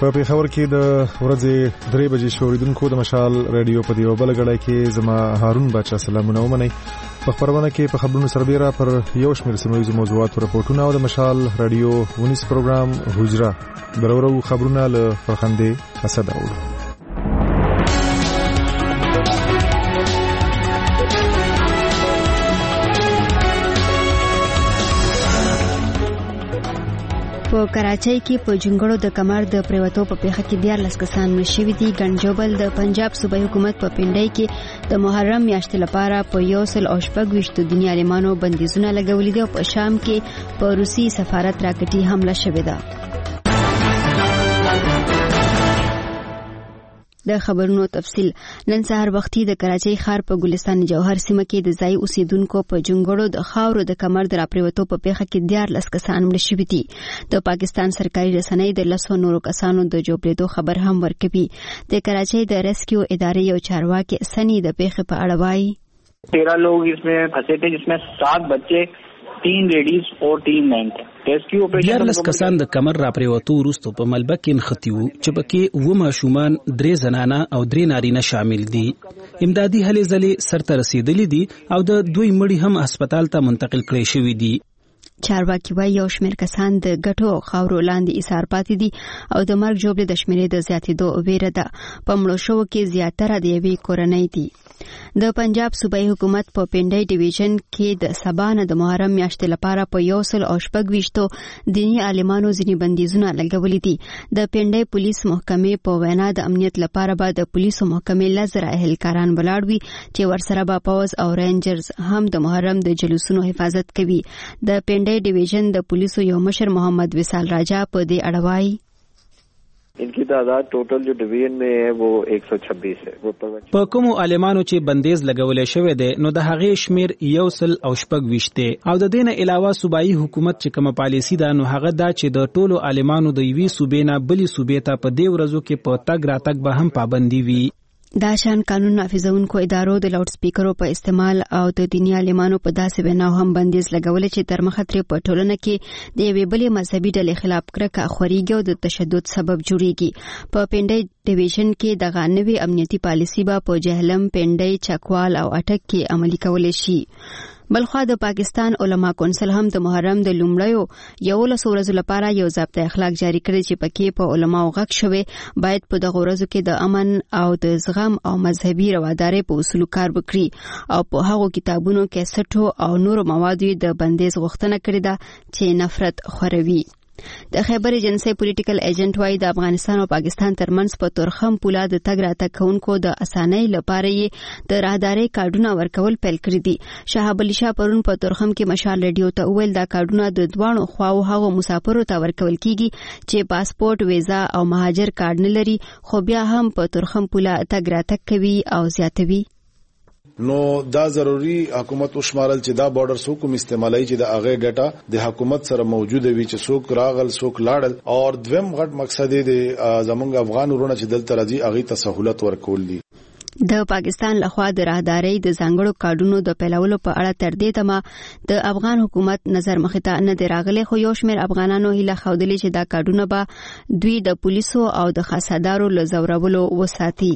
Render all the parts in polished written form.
په پیښور کې د ورځې 3 بجې شوریدونکو د مشال رادیو په دیو بلګړای کې زما هارون بچا سلامونه ومني. په خبرونه کې په خبرونو سربېره پر یو شمېر سیمایي موضوعاتو راپورټونه او د مشال رادیو ونیس پروګرام حجره درورو خبرونه له فرخندې اسد اورو. په کراچۍ کې په جنګړو د کمر د پریوتو په پیښه کې 14 کسان مړ شوي دي. ګنجوبل د پنجاب صوبایي حکومت په پنډۍ کې د محرم میاشتې لپاره په 128 دنیا عالمانو بندیزونه لګولي دي او په شام کې په روسي سفارت راکټي حمله شوې ده. د خبرونو تفصیل. نن سهار وختي د کراچۍ ښار په ګلستان جوهر سیمه کې د ځای اوسیدونکو په جنګړو د خاورو د کمر د راپریوتو په پیښه کې 14 کسان مړ شوي دي. د پاکستان سرکاري رسنۍ د 10 نورو کسانو د جوړېدو خبر هم ورکوي. د کراچۍ د ریسکیو ادارې یو چارواکي سنی د پیښې په اړه وایي 13 लोग इसमें फंसे थे जिसमें 7 बच्चे 3 लेडीज और 3 मेन थे. ریسکیو اپریشن 14 کسان د کمر راپریوتو وروسته په ملبه کې نختیو چې پکې و ماشومان 3 زنانه او 3 نارینه شامل دي. امدادي هلې ځلې سرته رسیدلې دي او د دوی مړي هم هسپتال ته منتقل کړي شوي دي. چارواکي وايي یو شمېر کسان د ګټو خاورو لاندې ایثار پاتې دي او د مرګ جوړې د شمېرې د زیاتېدو ویره ده. په مړو شوو کې زیاتره د یوې کورنۍ دي. د پنجاب صوبایي حکومت په پنډۍ ډیویژن کې د سبا نه د محرم میاشتې لپاره په 128 دینی عالمانو ځینې بندیزونه لګولي دي. د پنډۍ پولیس محکمې په وینا د امنیت لپاره به د پولیسو محکمې لزر اهلکاران ولاړ وي چې ورسره به پوز او رینجرز هم د محرم د جلوسونو حفاظت کوي. د پنډۍ ډیویژن د پولیسو یو مشر محمد وصال راجا په دې اړه وایي इनकी तादाद टोटल जो डिवीजन में है वो 126 है. वो په کومو عالمانو چې بندیز لګولې شوی دی نو د هغې شمیر 128 دی او د دې نه علاوه صوبایي حکومت چې کومه پالیسی ده نو هغه دا چې د ټولو عالمانو د یوې صوبې نه بلې صوبې ته په دې ورځو کې په تګ راتګ به هم پابندي وي. دا شان قانون نافذونکو ادارو د لاوډ سپیکرو په استعمال او د دینی عالمانو په داسې بناو هم بندیز لګول چې تر مخه ترې په ټولنه کې د یوې بلې مذهبي ډلې خلاف کرکه خوريږي او د تشدد سبب جوړیږي. په پنډۍ ډیویژن کې دغه نوې امنیتي پالیسی به په جهلم، پنډۍ، چکوال او اټک کې عملي کول شي. بلخوا د پاکستان علما کونسل هم د محرم د لومړیو 11 ورځو لپاره یو ضابطه اخلاق جاری کړی چې پکې په علماو غږ شوی باید په دغه ورځو کې د امن او د زغم او مذهبي روادارۍ په اصولو کار وکړي او په هغو کتابونو کې سټو او نورو موادو د بندیز غوښتنه کړې ده چې نفرت خوروي. د خیبر ایجنسی پولیټیکل ایجنټ وايي د افغانستان او پاکستان ترمنځ په تورخم پوله د تګ راتګ کوونکو د اسانۍ لپاره یې د راهدارۍ کارډونه ورکول پیل کړي دي. شهاب علي شاه پرون په تورخم کې مشال رادیو ته وویل دا کارډونه د دوانو خواو هغو مسافرو ته ورکول کیږي چې پاسپورت، ویزا او مهاجر کارډ نه لري خو بیا هم په تورخم پوله تګ راتګ کوي او زیاتوي. نو دا ضروری حکومت وشمارل چې دا بارډر سو کوم استعمالي چې د اغه ډاټا د حکومت سره موجود وي چې څوک راغل څوک لاړل او دویم غټ مقصد دی زمونږ افغان ورونه چې دلته راځي اغه ته سہولت ورکول دي. د پاکستان لخوا د راهدارۍ د ځانګړو کارډونو د پیلولو په اړه تر دې دمه د افغان حکومت نظر مخې ته نه دی راغلی خو یو شمېر افغانانو هیله ښودلې چې دا کارډونه به دوی د پولیسو او د خاصدارو له ځورولو وساتي.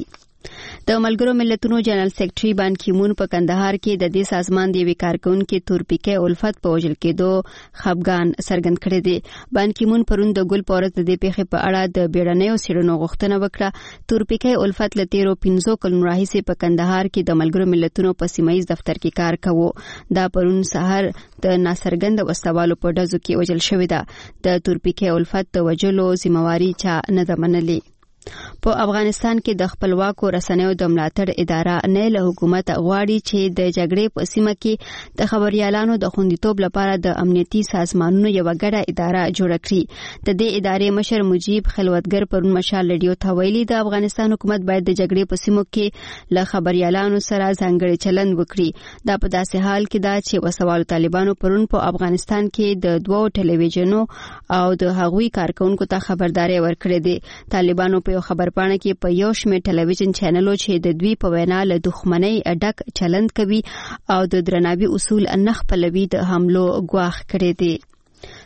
د ملګرو ملتونو جنرال سیکریټري بان کی مون په کندهار کې د دې سازمان د یوې کارکونکو تورپیکې الفت په وژل کېدو خفګان څرګند کړی دی. بان کی مون پرون د ګل پورت د دې پیښې په اړه د بیړنیو څېړنو غوښتنه وکړه. تورپیکې الفت له 15 کلونو راهیسې په کندهار کې د ملګرو ملتونو په سیمایي دفتر کې کار کوي. دا پرون سحر د ناڅرګند وسوالو په ډزو کې وژل شوې ده. د تورپیکې الفت د وژلو ذمہواری چا نه ده منلې. په افغانستان کې د خپلواکو رسنیو د ملاتړ اداره نه له حکومت غواړي چې د جګړې په سیمه کې د خبريالانو د خوندیتوب لپاره د امنیتي سازمانونو یو ګډه اداره جوړ کړي. د دې ادارې مشر مجیب خلوتګر پرون مشال رادیو ته ویلي د افغانستان حکومت باید د جګړې په سیمو کې له خبريالانو سره ځانګړي چلند وکړي. دا په داسې حال کې ده چې وسوالو طالبانو پرون په افغانستان کې د 2 ټلویزیونو او د هغوی کارکونکو ته خبرداري ورکړې ده. طالبانو په خبرپاڼه کې په یو شمېر ټلویزیون چینلو چې د دوی په وینا له دښمنۍ ډک چلند کوي او د درناوي اصول نه خپلوي د حملو ګواښ کړی دی.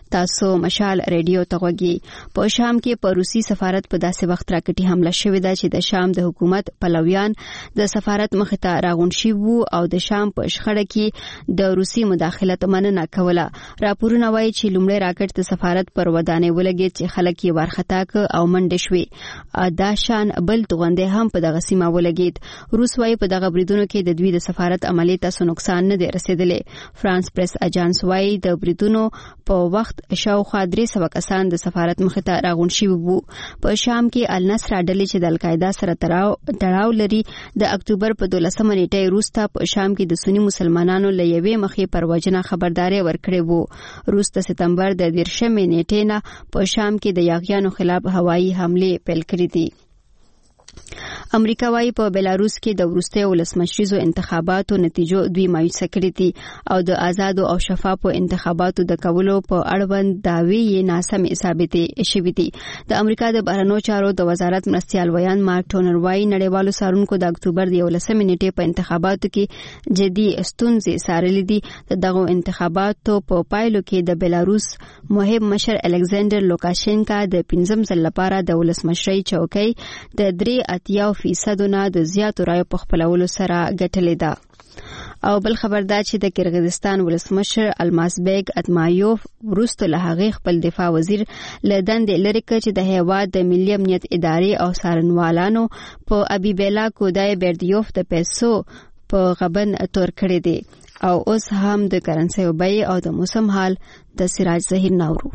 تاسو مشال ریډیو ته غوږی. په شام کې په روسي سفارت په داسې وخت راکټي حمله شوې ده چې د شام د حکومت پلویان د سفارت مخ ته راغون شي وو او د شام په شخړه کې د روسي مداخلت مننه کوله. راپورونه وایي چې لومړی راکټ د سفارت پر ودانۍ ولګید چې خلک یې وارخطا ک او منډه شوې. دا شان بل توغندې هم په دغه سیمه ولګید. روس وايي په دغه بریدونو کې د دوی د سفارت عملی ته نقصان نه دی رسیدلی. فرانس پریس اجانس وايي د بریدونو په وخت شاوخوا 300 کسان د سفارت مخ ته راغون شوي وو. په شام کې النصر ډلې چې د القاعده سره تړاو لري د اکتوبر په 12 نیټه وروسته په شام کې د سنی مسلمانانو له یوې مخې پر وجنه خبرداري ورکړې وو. روس د سپتمبر د 13 نیټې نه په شام کې د یاغیانو خلاف هوایي حمله پیل کړې دي. امریکا وايي په بلاروس کې د وروستي ولسمشریزو انتخاباتو نتیجو دوی مایوسه کړې دي او د آزادو او شفافو انتخاباتو د کولو په اړوند دعوی یې ناسمې ثابتې شوې دي. د امریکا د بهرنیو چارو د وزارت مرستیال ویان مارک ټونر وايي نړیوالو څارونکو د اکتوبر د 11 نیټې په انتخاباتو کې جدي ستونزې څارلې دي. دغه انتخاباتو په پایلو کې د بلاروس مهم مشر الکساندر لوکاشینکا د 15 ځل لپاره د ولسمشرۍ چوکۍ د 83% نه د زیاتو رایو په خپلولو سره ګټلې ده. او بل خبر دا چې د کرغیزستان ولسمشر المازبیګ اتمایوف وروسته له هغې خپل دفاع وزیر له دندې لرې کړ چې د هیواد د ملي امنیت ادارې او څارنوالانو په ابیبیلا کودای بیردیوف د پیسو په غبن تور کړی دی. او اوس هم د کرنسۍ بیې او د موسم حال د سراج ظهیر ناورو.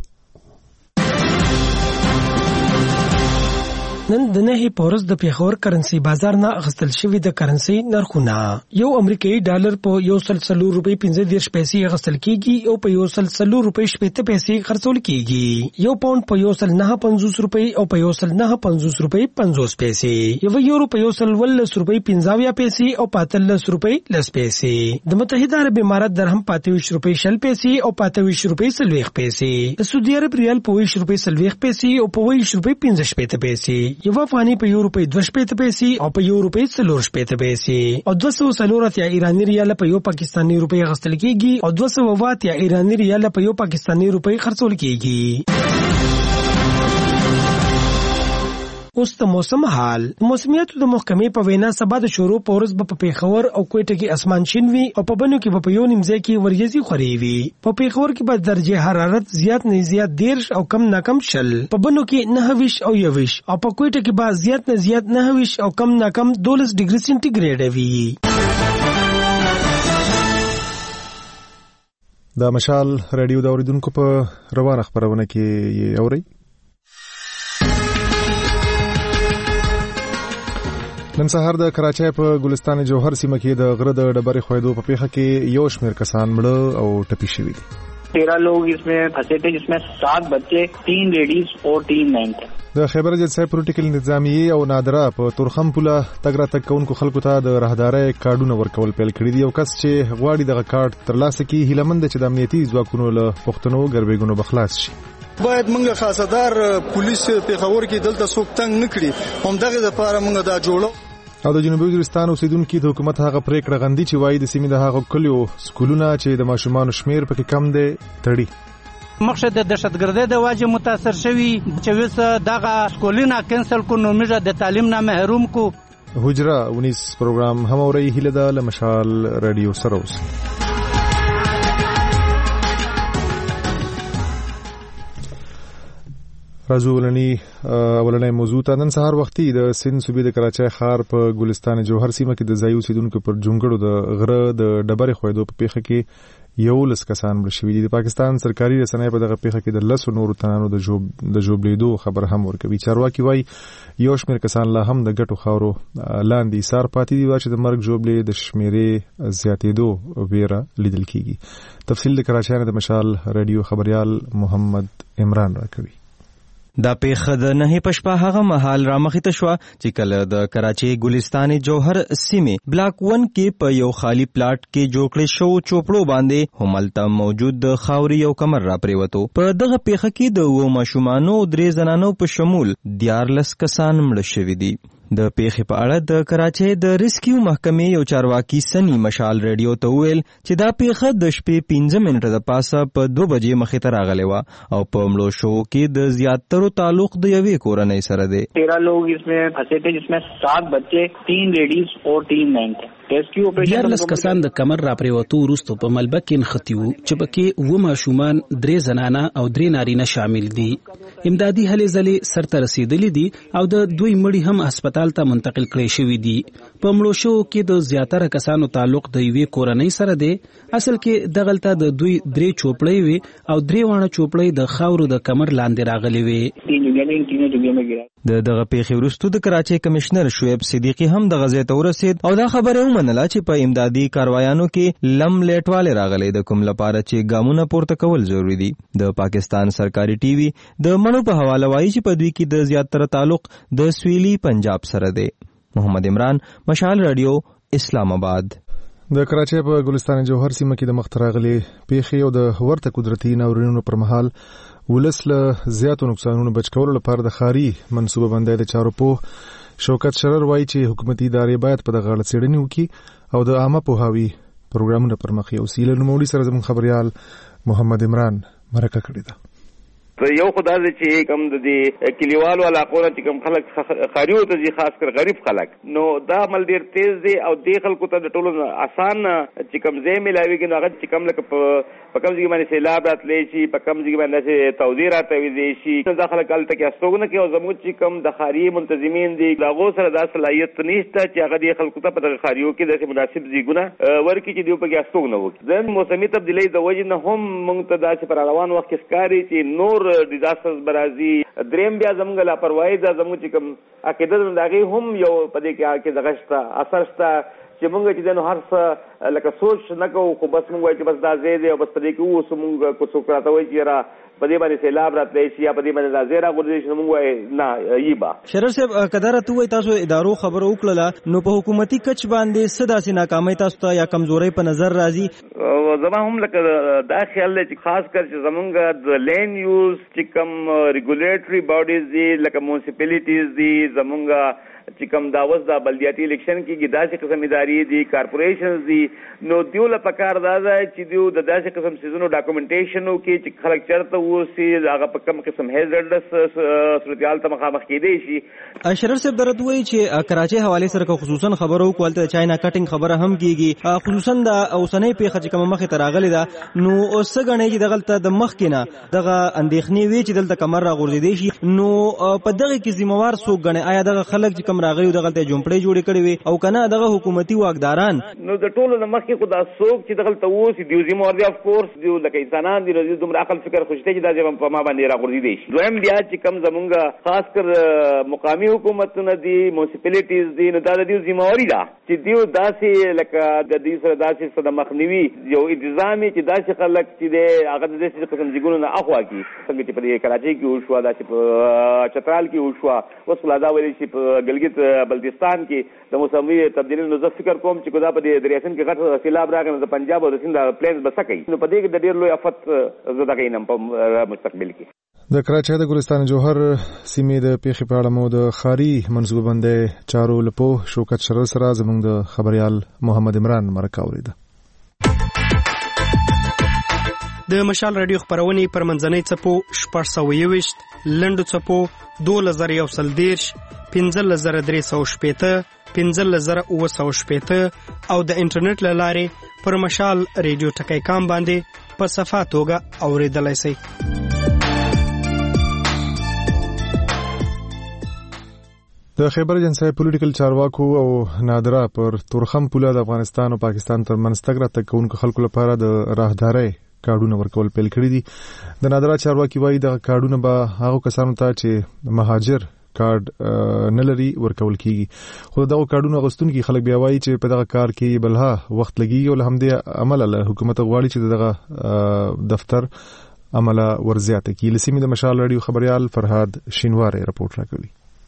نن د نهي پورس د پیښور کرنسي بازار نه اخستل شوی د کرنسي نرخونه. یو امریکایي ډالر په 140 روپۍ 15 پیسې اخستل کیږي او په 140 روپۍ 70 پیسې خرڅول کیږي. یو پاوند په 150 روپۍ او په 150 روپۍ 50 پیسې. یو یورو په 110 روپۍ 50 پیسې او په 30 روپۍ 10 پیسې. د متحده عرب امارات درهم په 23 روپۍ 60 پیسې او په 23 روپۍ 40 پیسې. د سعودي عرب ریال په 20 روپۍ 40 پیسې او په 20 روپۍ 15 پیسې. یو افغاني په یو روپۍ 2 پیسې او په یو روپۍ 4 پیسې او 240 ایرانی ریال په یو پاکستانی روپۍ غستل کیږي او 200 ایرانی ریال په یو پاکستانی روپۍ خرڅول کیږي. اوس د موسم حال. موسمیاتو د محکمې په وینا سبا د شروع پورس په پیښور او کوټه کې اسمان شین وي او په بنو کې په یو نیمځای کې وریځي خوري وي. په پیښور کې به درجه حرارت زیات نه زیات 10 او کم نه کم 10. په بنو کې 9 او 21 او په کوټه کې به زیات نه زیات 9 او کم نه کم 12 ډیګري سنټیګریډ وي. د مشال ریډیو د اوریدونکو په روانه خبرونه کې اوري. نن سهار د کراچۍ په ګلستان جوهر سیمه کې د غره د ډبرې خویدو په پیښه کې یو شمېر کسان مړه او ټپي شوي دي. 13 लोग इसमें फंसे थे जिसमें 7 बच्चे 3 लेडीज और 3 मेन थे. د خیبر جلسه پروتوکول نظامیه او نادره په تورخم پوله تګ را تګ کوونکو خلکو ته د راهدارۍ کارډونه ورکول پیل کړي دي. یو کس چې غواړي دغه کارت ترلاسه کړي هیلهمند چې د امنیتي ځواکونو له پښتنو ګربېګونو بخلاص شي. باید موږ خاصدار پولیس پیښور کې دلته څوک تنګ نکړي هم دغه لپاره موږ دا جوړو. او د جنوبي وزیرستان اوسیدونکو د حکومت هغه پریکړه غندي چې وایي د سیمې د هغو کلیو سکولونه چې د ماشومانو شمیر پکې کم دی تړي. مخشه د دهشتګردۍ د واجب متاثر شوی چې وسه دغه سکولونه کینسل کو نو موږ د تعلیم نه محروم کو. حجره 19 پروګرام هم اوري هله د لمشال رادیو سره اوس. راځو ولنۍ موضوع ته. نن سهار وختي د سند صوبې د کراچۍ ښار په ګلستان جوهر سیمه کې د ځایي اوسیدونکو پر جونګړو د غره د ډبرې خویدو په پیښه کې 11 کسان مړه شوي دي. د پاکستان سرکاري رسنۍ په دغه پیښه کې د 10 نورو تنانو د ژوبلیدو خبر هم ورکوي. چارواکي وایي یو شمېر کسان لا هم د ګټو خاورو لاندې ایسار پاتې دي چې د مرګ ژوبلې د شمیرې زیاتېدو ویره لیدل کیږي. تفصیل د کراچۍ نه د مشال رادیو خبريال محمد عمران راکوي. دا پیښه د نه پښپا هغه محل رامخته شو چې کله د کراچۍ ګلستان جوهر سیمه بلاک 1 کې په یو خالی پلاټ کې جوړ کړی شو چوپړو باندې هملته موجود د خاوري یو کمر را پریوتو. په دغه پیښه کې د و ماشومانو 3 زنانو په شمول 14 کسان مړه شوي دي. د پیښې په اړه د کراچۍ د ریسکیو محکمې یو چارواکي سنی مشال ریډیو ته وویل چې دا پیښه د شپې 15 منټه د پاسه په 2 بجې مخې ته راغلې وه او په مړو شوو کې د زیاترو تعلق د یوې کورنۍ سره دی. 13 लोग इसमें फंसे थे जिसमें 7 बच्चे 3 लेडीज और 3 मेन थे. دیارلس کسان د کمر را پریوتو وروسته په ملبه کې نښتي وو چې پکې 2 ماشومان 3 زنانه او 3 نارینه شامل دي. امدادي هلې ځلې سرته رسیدلې دي او د دوی مړي هم هسپتال ته منتقل کړي شوي دي. په مړو شوو کې د زیاتره کسانو تعلق د یوې کورنۍ سره دی. اصل کې دغلته د دوی 3 چوپړې وي او 3 وانه چوپړې د خاورو د کمر لاندې راغلي وي. د دغه پیښې وروسته د کراچۍ کمشنر شعیب صدیقی هم د غزې ته ورسید او دا خبره ومنله چې په امدادي کاروایانو کې لم لیټواله راغلي د کوم لپاره چې ګامونه پورته کول ضروری دي. د پاکستان سرکاري ټي وي د مړو په حواله وایي چې په دوی کې د زیاتره تعلق د سویلي پنجاب سره دی. محمد عمران، مشال رادیو، اسلام آباد. د کراچۍ په ګلستان جوهر سیمه کې د مختراغلي پیښې او د ورته قدرتي ناورینونو پر مهال ولس له زیاتو نقصانونو بچ کولو لپاره د خاري منصوبه بندۍ د چارو په شوکت شرر وایي چې حکومتي ادارې باید په دغه اړه څېړنې وکړي او د عامه پوهاوي پروګرامونه پر مخ یوسي. له نوموړي سره زموږ خبريال محمد عمران مرکه کړې ده. یو خدای دې چې کوم د دې کلیوالو علاقو نه چې کوم خلک خاریو ته ځي، خاص کر غریب خلک، نو دا عمل ډیر تیز دی او دې خلکو ته د ټولو آسان چې کوم ځای ملاويږي نو هغه چې کوم لکه په کوم ځای باندې سیلاب راتلی شي، په کوم ځای باندې توزیع راتوي شي، دا خلک هلته کې استوګنه کوي او زموږ چې کوم د خاریې منتظمین دي د هغو سره دا صلاحیت نشته چې هغه دې خلکو ته په دغه خاریو کې داسې مناسب ځایونه ورکړي چې دوی پکې استوګنه وکړي. ځین موسمي تبدیلۍ د وجې نه هم موږ ته داسې پر روان وخت کې ښکاري چې نور ډیزاسترز برازي. دریم بیا زموږ لاپرواهي ده، زموږ چې کوم عقیده ده د هغې هم یو په دې کې دغه شته اثر شته چې موږ چې دی نو هر څه لکه سوچ نه کوو، خو بس موږ وایو چې بس دا ځای دی او بس په دې کې اوسو. موږ که څوک راته وایي چې یاره په دې باندې سیلاب راتلی شي یا په دې باندې دا ځای راغورځېدی شي، نو موږ وایو نه یي به. شرر صاحب، که دا راته ووایي تاسو ادارو خبره وکړله نو په حکومتي کچ باندې څه داسې ناکامۍ تاسو ته یا کمزورۍ په نظر راځي؟ زما هم لکه دا خیال دی چې خاص کر چې زمونږ د لینډ یوز چې کوم ریګولیټري باډیز دي لکه میونسپلیټیز دي، زمونږ چې کوم دا اوس د بلدیاتي الیکشن کېږي داسې قسم ادارې دي، کارپوریشنز دي، نو دیو له پکار دا ده چې دیو د داسې قسم سیزونو ډاکومنټیشن وکړي چې خلک چېرته اوسي، هغه په کوم قسم هیزرډس صورتحال ته مخامخ کېدی شي. شرر صاحب درته وایي چې کراچۍ حوالې سره خصوصا خبره وکړو، هلته د چاینا کټینګ خبره هم کېږي، خصوصا د اوسنۍ پیښه چې کومه مخې ته راغلې ده، نو اوس څه ګڼئ چې دغلته د مخکې نه دغه اندېښنې وي چې دلته کمر راغورځېدی شي، نو په دغه کې ذمہوار څوک ګڼئ؟ آیا دغه خلک چې کوم راغلي دغلته جمپړې جوړې کړې وي او که نه دغه حکومتي واکداران؟ نو د ټولو نه مخکې خو دا څوک چې دغلته اوسي دیو ذمہوار دي، اف کورس دیو لکه انسانان دي، نو دوی دومره عقل فکر خوشته چې دا ځای په ما باندې راغورځېدی شي. دویم بیا چې کوم زمونږ خاص کر مقامي حکومتونه دي، میونسپلیټیز دي، نو دا د دیو ذمہواري ده چې دیو داسې لکه د دې سره داسې څه د مخنیوي یو انتظامي چې داسې خلک چې دی هغه د داسې قسم ځایونو نه اخوا کړي، څنګه چې په دې کراچۍ کې وشوه، داسې په چترال کې وشوه، اوس خو لا دا ویلی شي په ګلګت بلتستان کې د موسمي تبدیلۍ. نو زه فکر کوم چې دا په دې دریاسین کې غټ سیلاب راغی نو د پنجاب او د سیند پلینز به څه کوي، نو په دې کې د ډېر لوی افت زه دغه وینم په مستقبل کې. د کراچۍ د ګلستان جوهر سیمې د پیښې په اړه مو د خاري منصوبه بندۍ چارو له پوه شوکت شرر سره زموږ د خبريال محمد عمران مرکه اورېده. د مشال رادیو خبرونه پر منځنۍ څپو 621 لنډو څپو 2110 15360 15960 او د انټرنیټ له لارې پر مشال رادیو ټکی کام باندې په صفه توګه اوریدلای شئ. د خیبر جنسای پولیټیکل چارواکو او نادره پر تورخم پوله د افغانستان او پاکستان ترمنځ تګ راتګ کوونکو خلکو لپاره د راهدارۍ کارډونه ورکول پیل کړي دي. د نادره چارواکي وایي دغه کارډونه به هغو کسانو ته چې مهاجر کارډ نه لري ورکول کیږي، خو دغه کارډونو اغوستونکي خلک بیا وایي چې په دغه کار کې بلها وخت لګي او له همدې عمله له حکومت غواړي چې دغه دفتر عمله ورزیاته کړي. له سیمې د مشال رادیو خبريال فرهاد شینواری رپورټ راکوي.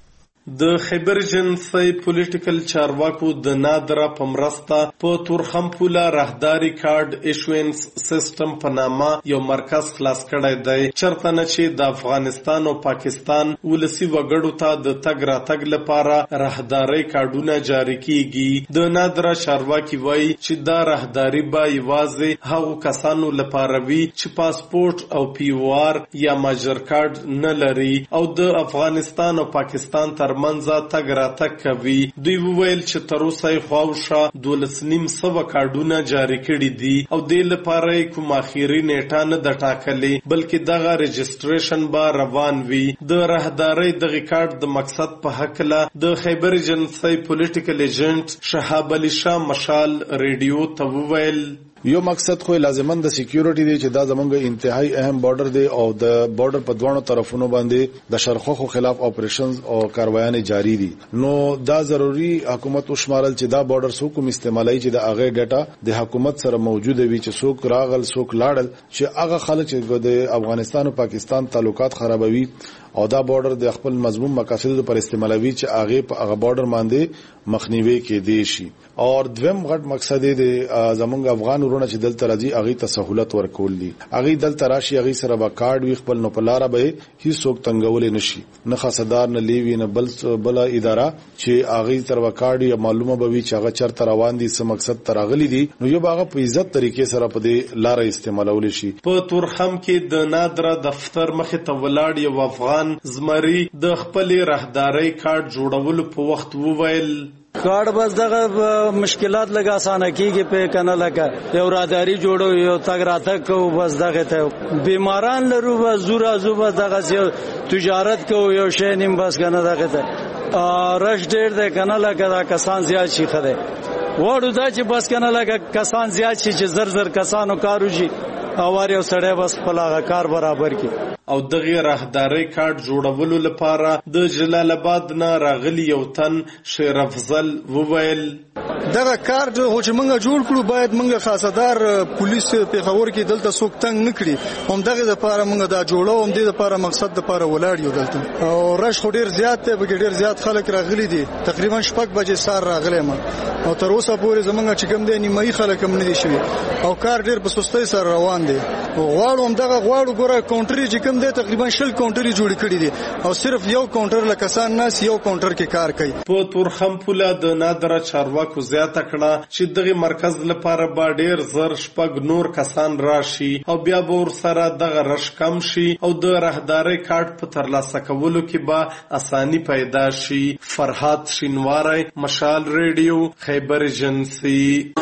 د خیبر جنسي پولیټیکل چارواکو د نادره په مرسته په تورخم پوله راهداري کارت ایشوینس سیستم په نامه یو مرکز خلاص کړی دی، چرته نه چې د افغانستان او پاکستان ولسی وګړو ته د تګ راتګ لپاره راهداري کارتونه جاری کیږي. د نادره چارواکي وایي چې دا راهداري به یوازې هغو کسانو لپاره وي چې پاسپورت او POR یا ماجر کارت نه لري او د افغانستان او پاکستان ترمنځ تګ راتګ کوي. دوی وویل چې تر اوسه یې خواوشا 12,900 کارډونه جاری کړي دي او دې لپاره یې کوم اخیری نیټه نه ده ټاکلې، بلکې دغه رجسټریشن به روان وي. د راهدارۍ دغه کارت د مقصد په هکله د خیبر جنسي پولیټیکل ایجنټ شهاب علي شاه مشال ریډیو ته وویل یو مقصد خو لازمن د سکیورټي دی چې دا زمونږ انتهایی اهم بارډر دی او د بارډر په دوه طرفونو باندې د شرخوخو خلاف اپریشنز او کاروایان جاری دي. نو دا ضروری حکومت وشمارل چې دا بارډر سو کوم استعمالي چې د اغه ډاټا د حکومت سره موجود وي چې څوک راغل څوک لاړل چې هغه خلک چې د افغانستان او پاکستان تعلقات خرابوي او دا بارډر د خپل مضمون مقاصد پر استعمالوي چې هغه په هغه بارډر باندې مخنیوي کې دی شي. او دویم غټ مقصد دی زمونږ افغان ورونه چې دلته راځي هغه ته سہولت ورکول دي، هغه دلته راشي هغه سره به کارت وي خپل نو پلاره به هیڅ څوک تنګول نشي، نه خاصدار نه لیوي نه بل اداره چې هغه تر وکارت یا معلومه به وي چې هغه چرته روان دي څه مقصد تراغلي دي، نو یو هغه په عزت طریقې سره په دې لار استعمالول شي. په تورخم کې د نادره دفتر مخې ته ولاړ یو افغان زمري د خپل راهدارۍ کارت جوړولو په وخت وویل کارت بس دغه مشکلات لګا اسانه کیږي په کنه لګا یو راهداري جوړو یو تګ راتګ کو بس دغه ته بیماران لرو بس زورا زوبه دغه تجارت کو یو شی نیم بس کنه دغه ته رش ډیر د کنه لګا کسان زیات شي خره وړو دا چې بس کنه لګا کسان زیات شي چې زر زر کسانو کارو شي او یو سړی بس خپل کار برابر کی. او دغه راهدارۍ کارت جوړولو لپاره د جلال آباد نه راغلی یو تن شیر افضل وویل دغه کارت خو چې موږ جوړ کړو باید موږ خاصدار پولیس پیښور کې دلته څوک تنګ نکړي، هم دغه لپاره موږ دا جوړو، هم دې لپاره مقصد لپاره ولاړ یو دلته. او رش خو ډیر زیات دی، به ډیر زیات خلک راغلي دي، تقریبا 6 بجې سار راغلی ما او تر اوسه پورې زمونږ چې کوم دی نیمایي خلک هم نه دي شوي او کار ډیر په سستۍ سره روان دی. غواړو هم دغه غواړو ګوره کاونټري چې کوم دی تقریبا 20 کاونټري جوړ کړي دي او صرف یو کاونټر لکسان ناس یو کاونټر کې کار کوي. په تورخم پوله د نادره چارواکو زیاته کړه چې دغه مرکز لپاره به ډیر زر شپږ نور کسان راشي او بیا به ورسره دغه رش کم شي او د راهدارۍ کارت په ترلاسه کولو کې به اسانی پیدا شي. فرهاد شینواری مشال ریډیو خیبر جنسي.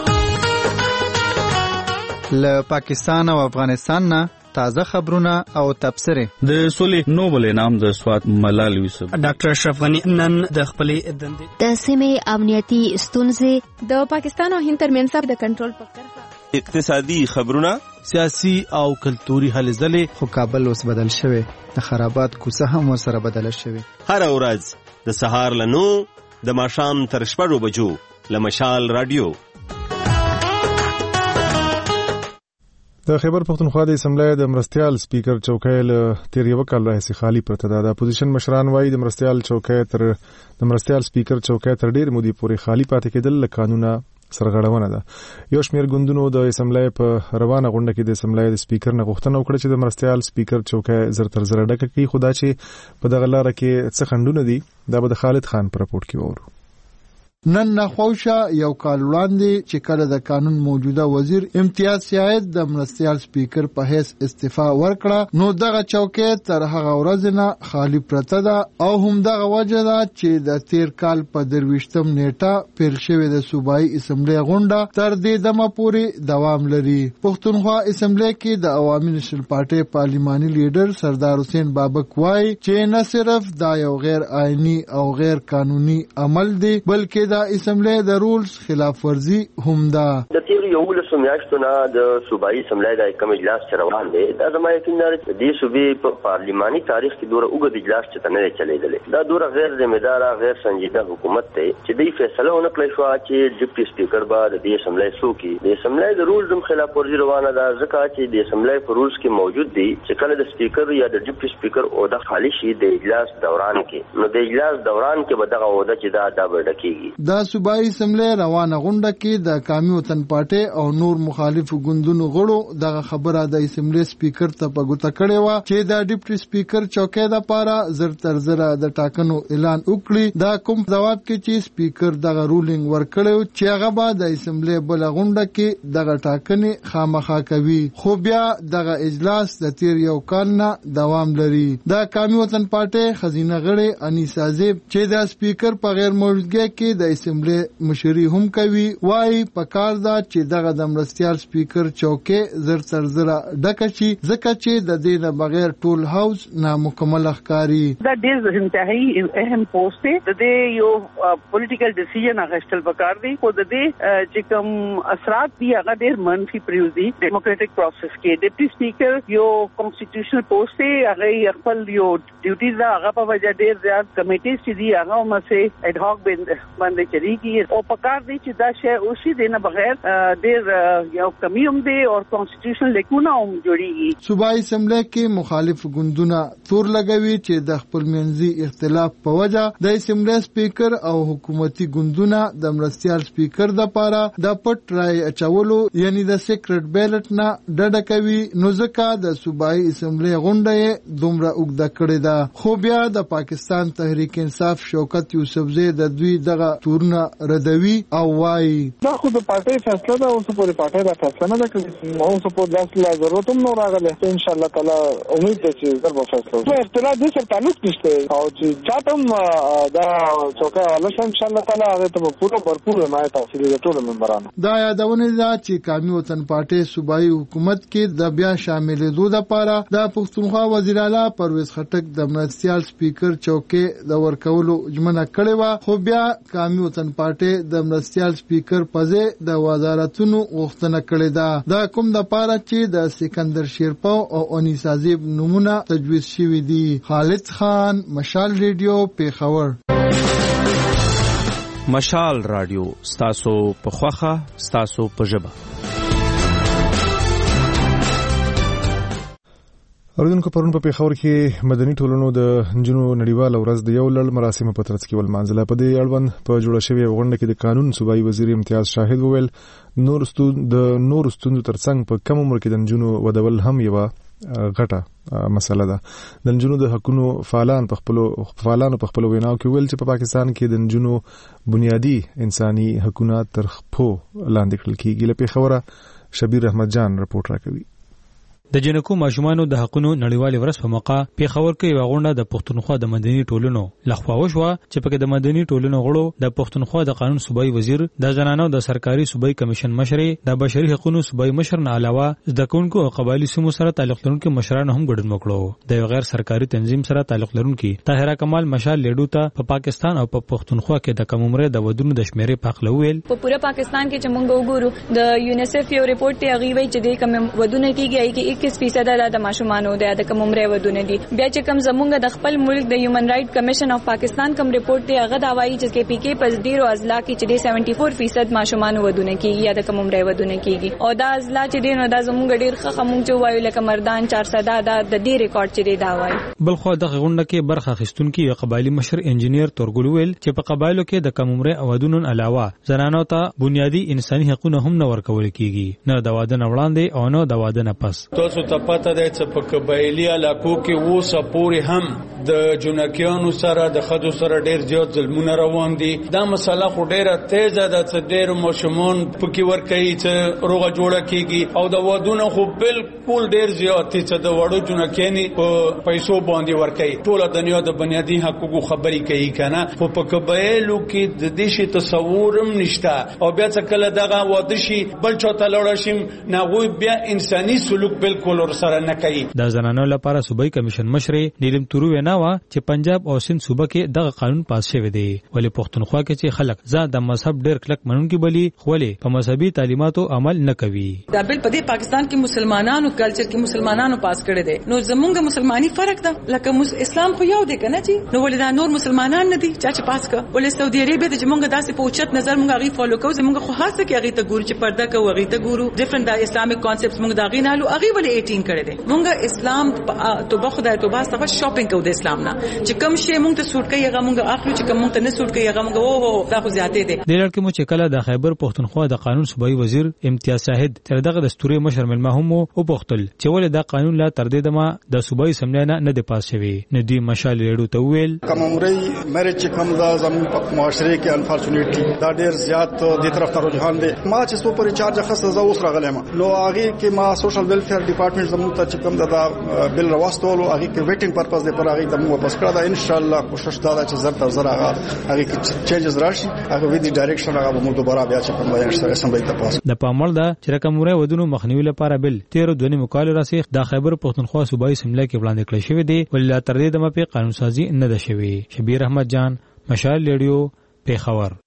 له پاکستان او افغانستان نه تازه خبرونه او تبصره د سولې نوبل انعام د سوات ملال یوسف ډاکټر اشرف غنی نن د خپلې دندې د سیمې امنیتي ستونزې د پاکستان او هند ترمنځ د کنټرول په طرفه اقتصادي خبرونه سیاسي او کلتوري هلې ځلې خو کابل اوس بدل شوی، د خرابات کوڅه هم سره بدل شوی. هر ورځ د سهار له 9 د ماښام تر 6 بجو له مشال رادیو. د خیبر پختونخوا د اسمبلی د مرستیال سپیکر چوکۍ له تیر یو کال راهیسې خالی پرته ده. د اپوزیشن مشران وایي د مرستیال سپیکر چوکۍ تر ډیر مودې پورې خالی پاتې کېدل له قانونه سرغړونه ده. یو شمېر ګوندونو د اسمبلی په روانه غونډه کې د اسمبلی د سپیکر نه غوښتنه وکړه چې د مرستیال سپیکر چوکۍ زر تر زر ډکه کړي، خو دا چې په دغه لاره کې څه خنډونه دي دا به د خالد خان په راپورټ کې وورو. نن نخوشه یو کال وړاندې چې کله د قانون موجوده وزیر امتیاز سیاحت د مرستیال سپیکر په حیث استعفا ورکړه، نو دغه چوکۍ تر هغه ورځ نه خالی پرته ده او هم دغه وجه ده چې د تیر کال په 23 نیټه پیل شوې د صوبایي اسمبلی غونډه تر دې دمه پورې دوام لري. پښتونخوا اسمبلی کې د عوامي نېشنل پارټۍ پارلماني لیډر سردار حسین بابک وایي چې نه صرف دا یو غیر آئینی او غیر قانوني عمل دی بلکې د اسمبلی د رولز خلاف ورزي هم ده. د تیر 11 میاشتو نه د صوبایي اسمبلی د کوم اجلاس روان دی دا زما یقین دی د صوبې په پارلیماني تاریخ کې دوره وګړي اجلاس چې نه چلیدل دا دوره غیر ذمہ دار غیر سنجیده حکومت ته چې د فیصله ونه کړی شو چې ډیپټي سپیکر به د اسمبلی سوکي د اسمبلی د رولز خلاف ورزي روانه ده ځکه چې د اسمبلی په رولز کې موجود دي چې کله د سپیکر یا د ډیپټي سپیکر او د خالی شي د اجلاس دوران کې نو د اجلاس دوران کې به دغه وده چې دا ډکیږي د صوبایي اسمبلی روانه غونډه کې د قومي وطن پارټي او نور مخالفو ګوندونو غړو دغه خبره د اسمبلی سپیکر ته په ګوته کړې و چې د ډیپټي سپیکر چوکۍ د پاره زر تر زر د ټاکنو اعلان وکړي دا کوم جواب کې چې سپیکر دغه رولینګ ورکړو چې هغه به د اسمبلی بل غونډه کې دغه ټاکنې خامخا کوي خو بیا دغه اجلاس د تیر یو کال نه دوام لري د قومي وطن پارټي خزینه غړي انیسا زیب چې د سپیکر په غیر موجودګۍ کې د اسمبلی مشري هم کوي وايي په کار دا چې دغه د مرستيال سپیکر چوکۍ زر تر زر ډکه شي ځکه چې د دې نه بغیر ټول هاوس نامکمل ښکاري دا ډېر انتهایی اهم پوسټ دی د دې یو پولیټیکل ډیسیژن اغشتل پکار دی خو د دې چې کوم اثرات دی هغه ډېر منفي پریوزي ډیموکراټک پروسس کې ډیپټي سپیکر یو کانسټیټیوشنل پوسټ دی هغه خپل یو ډیوټیز هغه په وجه ډېر زیات کمیټیز چې دی هغه مسه اډ هاک باندې چلیږي او پکار دی چې دا شی او شی دینه بغیر ډېر یو کمی هم دی او کانسټیټیوشنل لیکونه هم جوړیږي صوبایي اسمبلی کې مخالف ګوندونه تور لګوي چې د خپل منځي اختلاف په وجه د اسمبلی سپیکر او حکومتي ګوندونه د مرستيال سپیکر د پاره د پټ رای اچولو یعنی د سیکرټ بیلټ نه ډډه کوي نو ځکه د صوبایي اسمبلی غونډه دومره وګړه کړې ده خو بیا د پاکستان تحریک انصاف شوکت یوسفزئی د دوی دغه تورونه ردوي او وايي دا خو د پارټي فیصله ده او سپوري پارټي دا فیصله نه کوي او سپور داس لا ضرورت هم نه راغله ان شاء الله تعالی امید ده چې ضرب فیصله وي اختلاف دې سره تعلق نشته او چې چاته دا چوکه الله ان شاء الله تعالی هغه ته پوره भरपूर حمایت حاصل دي ټول ممبرانو دا یادونه ده چې قومي وطن پارټي صوبایي حکومت کې د بیا شاملېدو لپاره د پښتونخوا وزیر اعلی پرویز خټک د مرستيال سپیکر چوکۍ د ورکولو ژمنه کړې و خو بیا قومي وطن پارټي د مرستيال سپیکر په ځای د وزارتونو غوښتنه کړې ده دا کوم د پاره چې د سکندر شیرپا او انیسا زیب نمونه تجویز شوی دي خالد خان مشال ریډیو پیښور مشال رادیو ستاسو په خوخه ستاسو په ژبه اوریدونکو پرون په پیښور کې مدني ټولنو د جنو نړیوال ورځ د یو لړ مراسم په ترڅ کې ولمانځله په دې اړوند په جوړه شوې غونډه کې د قانون صوبایي وزیر امتیاز شاهد وویل نور ستوندو ترڅنګ په کم عمر کې د جنو ودول هم یو غټه مسله ده د جنو د حقونو فعالان په خپل ویناو کې ویل چې په پاکستان کې د جنو بنیادی انساني حقوقونه تر خپو لاندې کړل کېږي له پیښوره شبیر احمد جان رپورټ راکوي د جنکو ماشومانو د حقونو نړیوال ورځ په موقع پیښور کې یو غونډه د پښتونخوا د مدني ټولنو لخوا وشوه چې پکې د مدني ټولنو غړو د پښتونخوا د قانون صوبایي وزیر د زنانو د سرکاري صوبایي کمیشن مشرې د بشري حقوقو صوبایي مشر نه علاوه د کوونکو او قبایلی سیمو سره تعلق لرونکو مشران هم ګډون وکړو د غیر سرکاري تنظیم سره تعلق لرونکو طاهره کمال مشال لیډو ته په پاکستان او په پښتونخوا کې د کم عمره د ودونو د شمیرې په اړه ویل په پوره پاکستان کې چې موږ وګورو د یونیسف یو ریپورت ته غوي چې د کم ودونه کیږي کې 21% د ماشومانو د کم عمره ودونه دي بیا چې کم زمونږ د خپل ملک د هیومن رائټ کمیشن اف پاکستان کوم ریپورت دی هغه دا وایي چې کې پی کې پس ډیرو اضلاع کې چې 74% ماشومانو ودونه کیږي یا د کم عمره ودونه کیږي او دا اضلاع چې دین دا زمونږ ډیر خمون چې وایو لکه مردان 400 دا د دې ریکارډ چې دا وایي بل خو د غونډه کې برخه اخیستونکو یو قبایلی مشر انجینیر تورګل ویل چې په قبایلو کې د کم عمره ودونو علاوه زنانو ته بنیادی انساني حقوقونه هم نه ورکول کیږي نه د واده نه وړاندې او نه د واده نه پس تاسو ته پته ده چې په قبایلی علاقو کې و سپوري هم د جنکیانو سره د خدو سره ډیر زیات ظلمونه روان دي دا مسله خو ډیره تیزه ده چې ډیر ماشومان پکې ورکوي چې روغه جوړه کیږي او د وادونو خو بالکل ډیر زیات چې د وړو جنکیانی په پیسو باندې ورکوي ټول دنیا د بنیادی حقوقو خبرې کوي کنه خو په قبایلو کې د دې شي تصور هم نشته او بیا څه کله دغه واده شي بل چاته لاړ شي ناغوی بیا انساني سلوک بالکل ور سره نه کوي. د زنانو لپاره صوبایي کمیشن مشر نیلم تورو وینا وا چې پنجاب او سند صوبه کې دغه قانون پاس شوی دی ولې پښتونخوا کې چې خلک ځا د مذهب ډېر کلک منونکي بلی خولې په مذهبي تعلیماتو عمل نه کوي. دا بل په دې پاکستان کې مسلمانانو کلچر کې مسلمانانو پاس کړی دی نو زمونږ مسلمانی فرق ده لکه اسلام خو یو دی کنه چې نو ولې دا نور مسلمانان نه دي چې پاس کا ولې سعودي عربیا د زمونږ داسې په اوچت نظر مونږ غي فالو کوو زمونږ خو خاصه کې غي ته ګورو چې پرده کوو غي ته ګورو ډیفرنٹ د اسلامیک کانسپټس مونږ دا غي نالو غي ولې 18 کړی دی مونږ اسلام توبه خدای توبه سره شاپینګ کوو د اسلام نه چې کوم شی مونږ ته سوټ کوي هغه مونږ اخلو چې کوم مونږ ته نه سوټ کوي هغه مونږ او دا خو زیاتې دي. د لړ کې مو چې کله د خیبر پښتونخوا د قانون صوبایي وزیر امتیاز شاهد تر دغه دستوري مشر ملما هم او پختل چې ولې دا قانون لا تر دې دمه د صوبایي سملای نه د پاس شوی نه دی مشال لړو ته ویل کوم عمرې مېرج چې کوم دا زموږ په معاشره کې انفارچونټلی دا ډېر زیات د طرف ته رجحان دی. ما چې سو پر چارج خاصه زو اوس راغلم نو هغه کې ما سوشل ویلفیر ډپارټمنټ زموږ ته چې کوم دا بل راوستول هغه کې ویټینګ پرپز دی پر هغه ته مو واپس کړه دا ان شاء الله کوشش دا چې زر تر زر هغه کې چینجز راشي هغه وی دي ډایرکشن هغه مو دوباره بیا چې کوم بیان سره اسمبلی ته پاس د پامل دا چې رقموره ودونو مخنیوي لپاره بل 13 مقاله راسي د خیبر پښتونخوا صوبایي سملای کې وړاندې کړی شوی دی ولله تر دې دمه په قانون سازي نه ده شوی. شبیر احمد جان مشال ریډیو پیښور.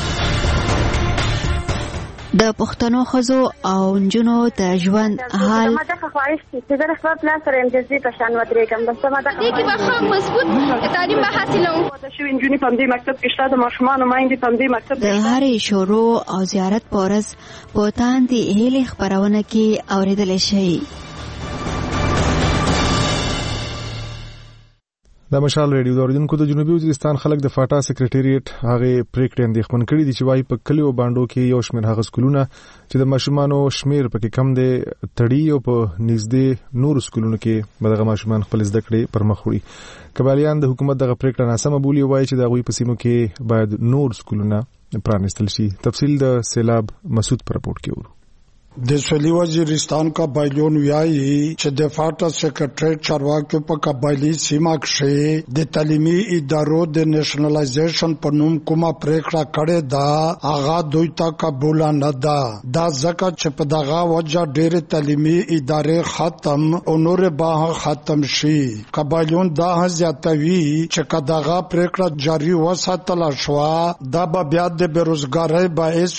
د پښتنو ښځو او نجونو د ژوند حال ما د خواهش چې د خپل پلان سره امتیازي په شان ودرېږم بس ما د کې به مضبوط تعلیم به حاصلوم د شو انجونی په دې مکتب کې شته د ماشومان مایندې په دې مکتب د هرې شروع او زیارت پورز پوتان دی هلي خبرونه کې اوریدل شي. د مشال ریډیو د اوریدونکو د جنوبي وزیرستان خلک د فاټا سکریټریټ هغه پریکړې اندېښمن کړي دي چې وايي په کلیو باندې کې یو شمېر هغه سکولونه چې د ماشومانو شمېر پکې کم دی تړي او په نږدې نور سکولونو کې بدغه ماشومان خپل زده کړې پر مخ وړي. کبالیان د حکومت دغه پریکړه ناسمه بولي وایي چې د غوي په سیمو کې باید نور سکولونه پرانستل شي. تفصیل د سیلاب مسعود پر رپورټ کې ورو. د سویلي وزیرستان قبایلیون ویایي چې د فاټا سکریټریټ چارواکو په قبایلی سیمه کې د تعلیمي ادارو د نېشنلایزیشن په نوم کومه پریکړه کړې ده هغه دوی ته قبول نه ده. دا ځکه چې په دغه وجه ډېر تعلیمي ادارې ختم او نور به ختم شي. قبایلیون دا زیاتوي چې کداغه پریکړه جاری وساتل شو دا به بیا د بیروزګارۍ باعث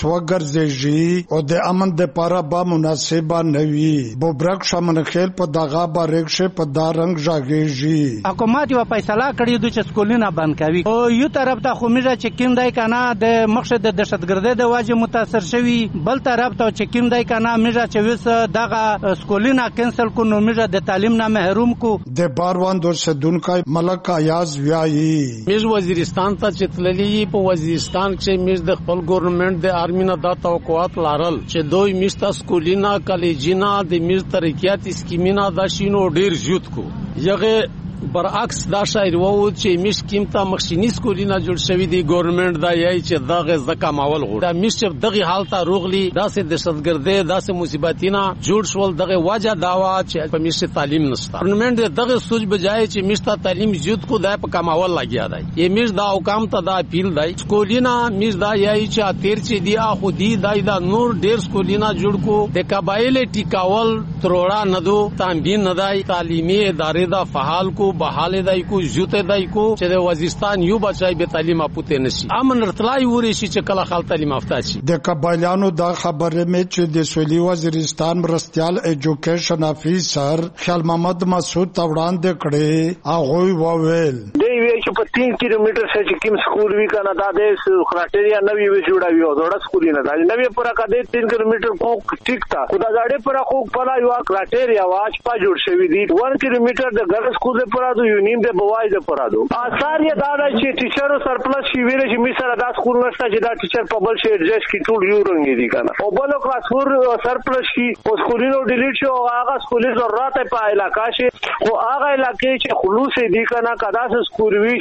وګرځي او د امن د لپاره با مناسبه نوي. بوبرک شمنخیل په دغه بارکشه په دا رنگ ژاګيږي. حکومت یو فیصله کړی د سکولونه بند کوي او یو طرف ته خو میږي چې کیندای کنه د مقصد د دهشتګردۍ د واجب متاثر شوی بل طرف ته چې کیندای کنه میږي چې وس دغه سکولونه کینسل کو نو میږي د تعلیم نه محروم کو. د باروان د سدونکای ملک ایاز ویایي میږي وزیرستان ته چتللی په وزیرستان کې میږي د خپل ګورنمنت د ارمی نه د توقعات لارل چې دوی میشته سکولینا کالجینا د میز ترقیات اسکیمینا دا شینو ډیر زیات کو یغه برعکس دا شاعر وو چې میش قیمته مخشینی سکولینا جوړ شوی دی ګورنمنت دا یای چې دغه زکه ماول غوړ دا میش دغه حالت روغلی داسې دهشتګردۍ داسې مصیبتینا جوړ شول دغه واجه داوا چې په میش تعلیم نشته. ګورنمنت دغه سوچ بجای چې میش ته تعلیم زیات کو دا په کماول لګیا دی یې میش دا حکام ته دا اپیل دی سکولینا میش دا یای چې اتیر چې دی اخو دی دا نور ډیر سکولینا جوړ کو د قبایل ټیکاول تروړه ندو تنبین ندای تعلیمي ادارې دا فعال کو بحال دای کو جوته دای کو چې د وزیرستان یو بچای به تعلیم اپوته نشي امن رتلای وري شي چې کله خال تعلیم افتا شي. د قبایلانو دا خبره مې چې د سویلي وزیرستان مرستيال ایجوکیشن افیسر خیال محمد مسعود وړاندې کړي هغه وویل دی وی چې په 3 کیلومتر چې کوم سکول وی کنه دا د خراټریا نوې وی جوړاوی او ډوړه سکول نه دا نوې پر کا د 3 کیلومتر کو ټیک تا خدا غاړي پر خو پر یو خراټریا واچ پا جوړ شوی دی 1 کیلومتر د ګر سکول پر دو یونیم د بوای د پرادو اثر یې دا چې ټیچر سرپلس شي ویل چې می سره دا سکول نشته چې دا ټیچر په بل شي ایڈجسټ کی ټول یو رنګ دي کنه او بل کلاس فور سرپلس شي او سکولینو ډیلیټ شو هغه سکولي ضرورت په علاقې شي او هغه علاقې چې خلوص دي کنه کدا سکول وی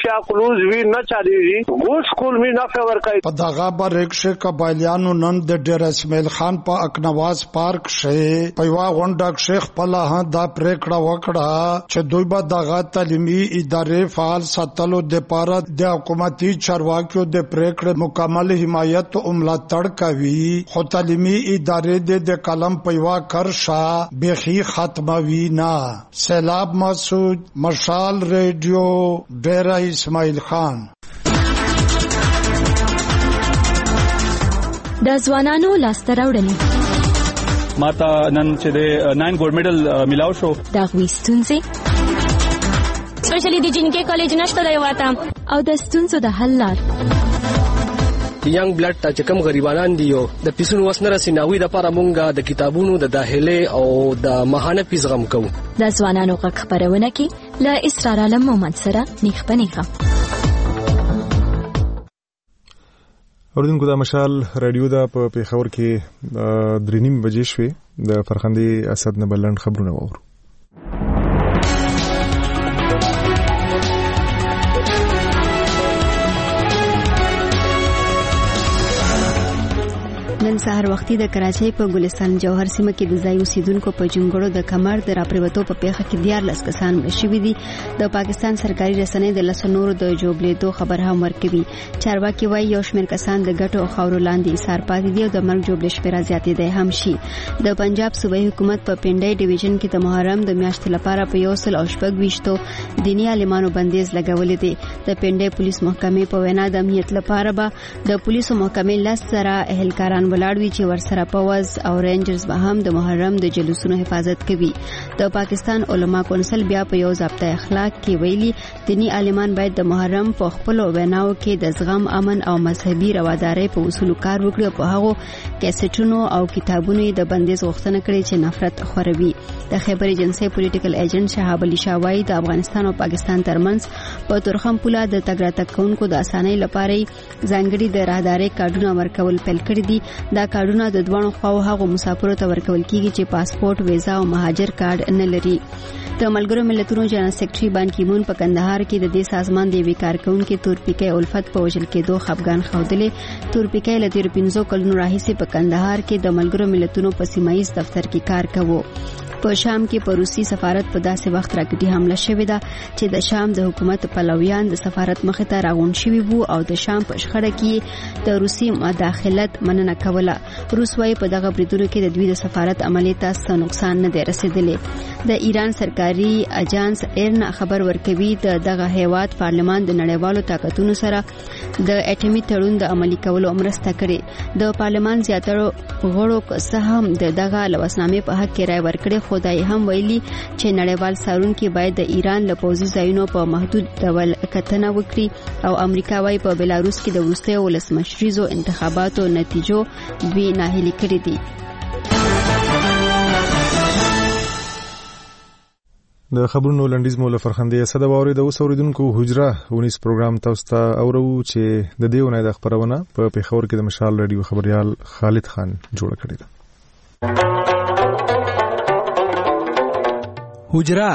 همیشه کلوز وی نه چالیږي ګول سکول می نه فیور کوي. په دغه برکشه قبایلیانو نن د ډیر اسماعیل خان په اکنواز پارک شه په یو غونډه شیخ په لاه دا پریکړه وکړه چې دوی به دغه تعلیمي ادارې فعال ساتلو د پاره د حکومتي چارواکیو د پریکړې مکمل حمایت او ملاتړ کوي. خو تعلیمي ادارې د قلم په یو کرشا بخي ختموي نه. سیلاب مسعود، مشال ریډیو، ډیره اسماعیل خان. د ځوانانو لاسته راوړنې ماته نن چې د 9 ګولډ میډل ملاو شو. دا غوي ستونزې سپیشلی د جنکې کالج نشته دی واته او د ستونزو د حل لار. ینګ بلډ ته چې کوم غریبانان دي یو د پیسونو وسنه رسیناوي د لپاره مونږه د کتابونو د داخله او د ماهانه فیس غم کوو. د ځوانانو غږ خبرونه کې له اسرار عالم محمد سره نیخ پنیخه. اوردونکو د مشال رادیو دا په پیښور کې 3:30 بجې شوې. د فرخندې اسد نه بلند خبرونه وورو. نن سهار وختي د کراچۍ په ګلستان جوهر سیمه کې د ځای اوسیدونکو په جنګړو د کمر د راپریوتو په پیښه کې 14 کسان مړه شوي دي. د پاکستان سرکاري رسنۍ د لسنورو د جوړېدو خبر هم ورکوي. چارواکي وایي یو شمېر کسان د ګټو او خاورو لاندې ایثار پاتې دي او د مرګ جوړې شمېره زیاتېدی هم شي. د پنجاب صوبایي حکومت په پنډۍ ډیویژن کې د محرم د میاشتې لپاره په 128 دیني عالمانو بندیز لګولې دي. د پنډۍ پولیس محکمې په وینا د امنیت لپاره به د پولیسو محکمې 10 سره اهلکاران ولاړوي چې ورسره پوز او رینجرز به هم د محرم د جلوسونو حفاظت کوي. د پاکستان علما کونسل بیا په یو ضابطه اخلاق کې ویلي دینی عالمان باید د محرم په خپل ویناو کې د زغم، امن او مذهبي روادارۍ په اصولو کار وکړي او په هغو کیسټونو او کتابونو د بندیز غوښتنه کړې چې نفرت خوروي. د خیبر ایجنسی پولیټیکل ایجنټ شهاب علي شاه وایي د افغانستان او پاکستان ترمنځ په تورخم پوله د تګ راتګ کوونکو د اسانۍ لپاره ځانګړي د راهدارۍ کارډونه ورکول پیل کړي دي. دا کارډونه د دوه خواو هغو مسافرو ته ورکول کیږي چې پاسپورت، ویزا او مهاجر کارت نه لري. د ملګرو ملتونو جنرال سیکریټري بان کی مون په کندهار کې د دې سازمان د یوې کارکونکو تورپیکۍ الفت په وژل کېدو خفګان ښودلې. تورپیکۍ له 15 کلونو راهیسې په کندهار کې د ملګرو ملتونو په سیمایي دفتر کې کار کوي. په شام کې په روسي سفارت په داسې وخت راکټي حمله شوې ده چې د شام د حکومت پلویان د سفارت مخې ته راغون شوي وو او د شام په شخړه کې د روسي مداخلت مننه کوله. روس وايي په دغه بریدونو کې د دوی د سفارت عملیات ته څه نقصان نه دی رسیدلی. د ایران سرکاري اجانس ایرنا خبر ورکوي د دغه هیواد پارلمان د نړیوالو طاقتونو سره د اټومي تړون د عملي کولو مرسته کړې. د پارلمان زیاتره غړو څه هم د دغه لوسنامې په حق کې رائے ورکړي، خدای هم ویلي چې نړیوال څارونکي باید د ایران له پوځي ځایونو په محدود ډول کتنه وکړي او امریکا وايي په بلاروس کې د وروستیو ولسمشریزو انتخاباتو نتیجو دوی ناهیلي کړي دي. د خبرونو لنډیز مو له فرخندې اسد واوري د اوسوریدونکو حجره 19 پروګرام تاسو ته اورو چې د دیونه د خبرونه په پیښور کې د مشال رادیو خبريال خالد خان جوړ کړی دی. حجره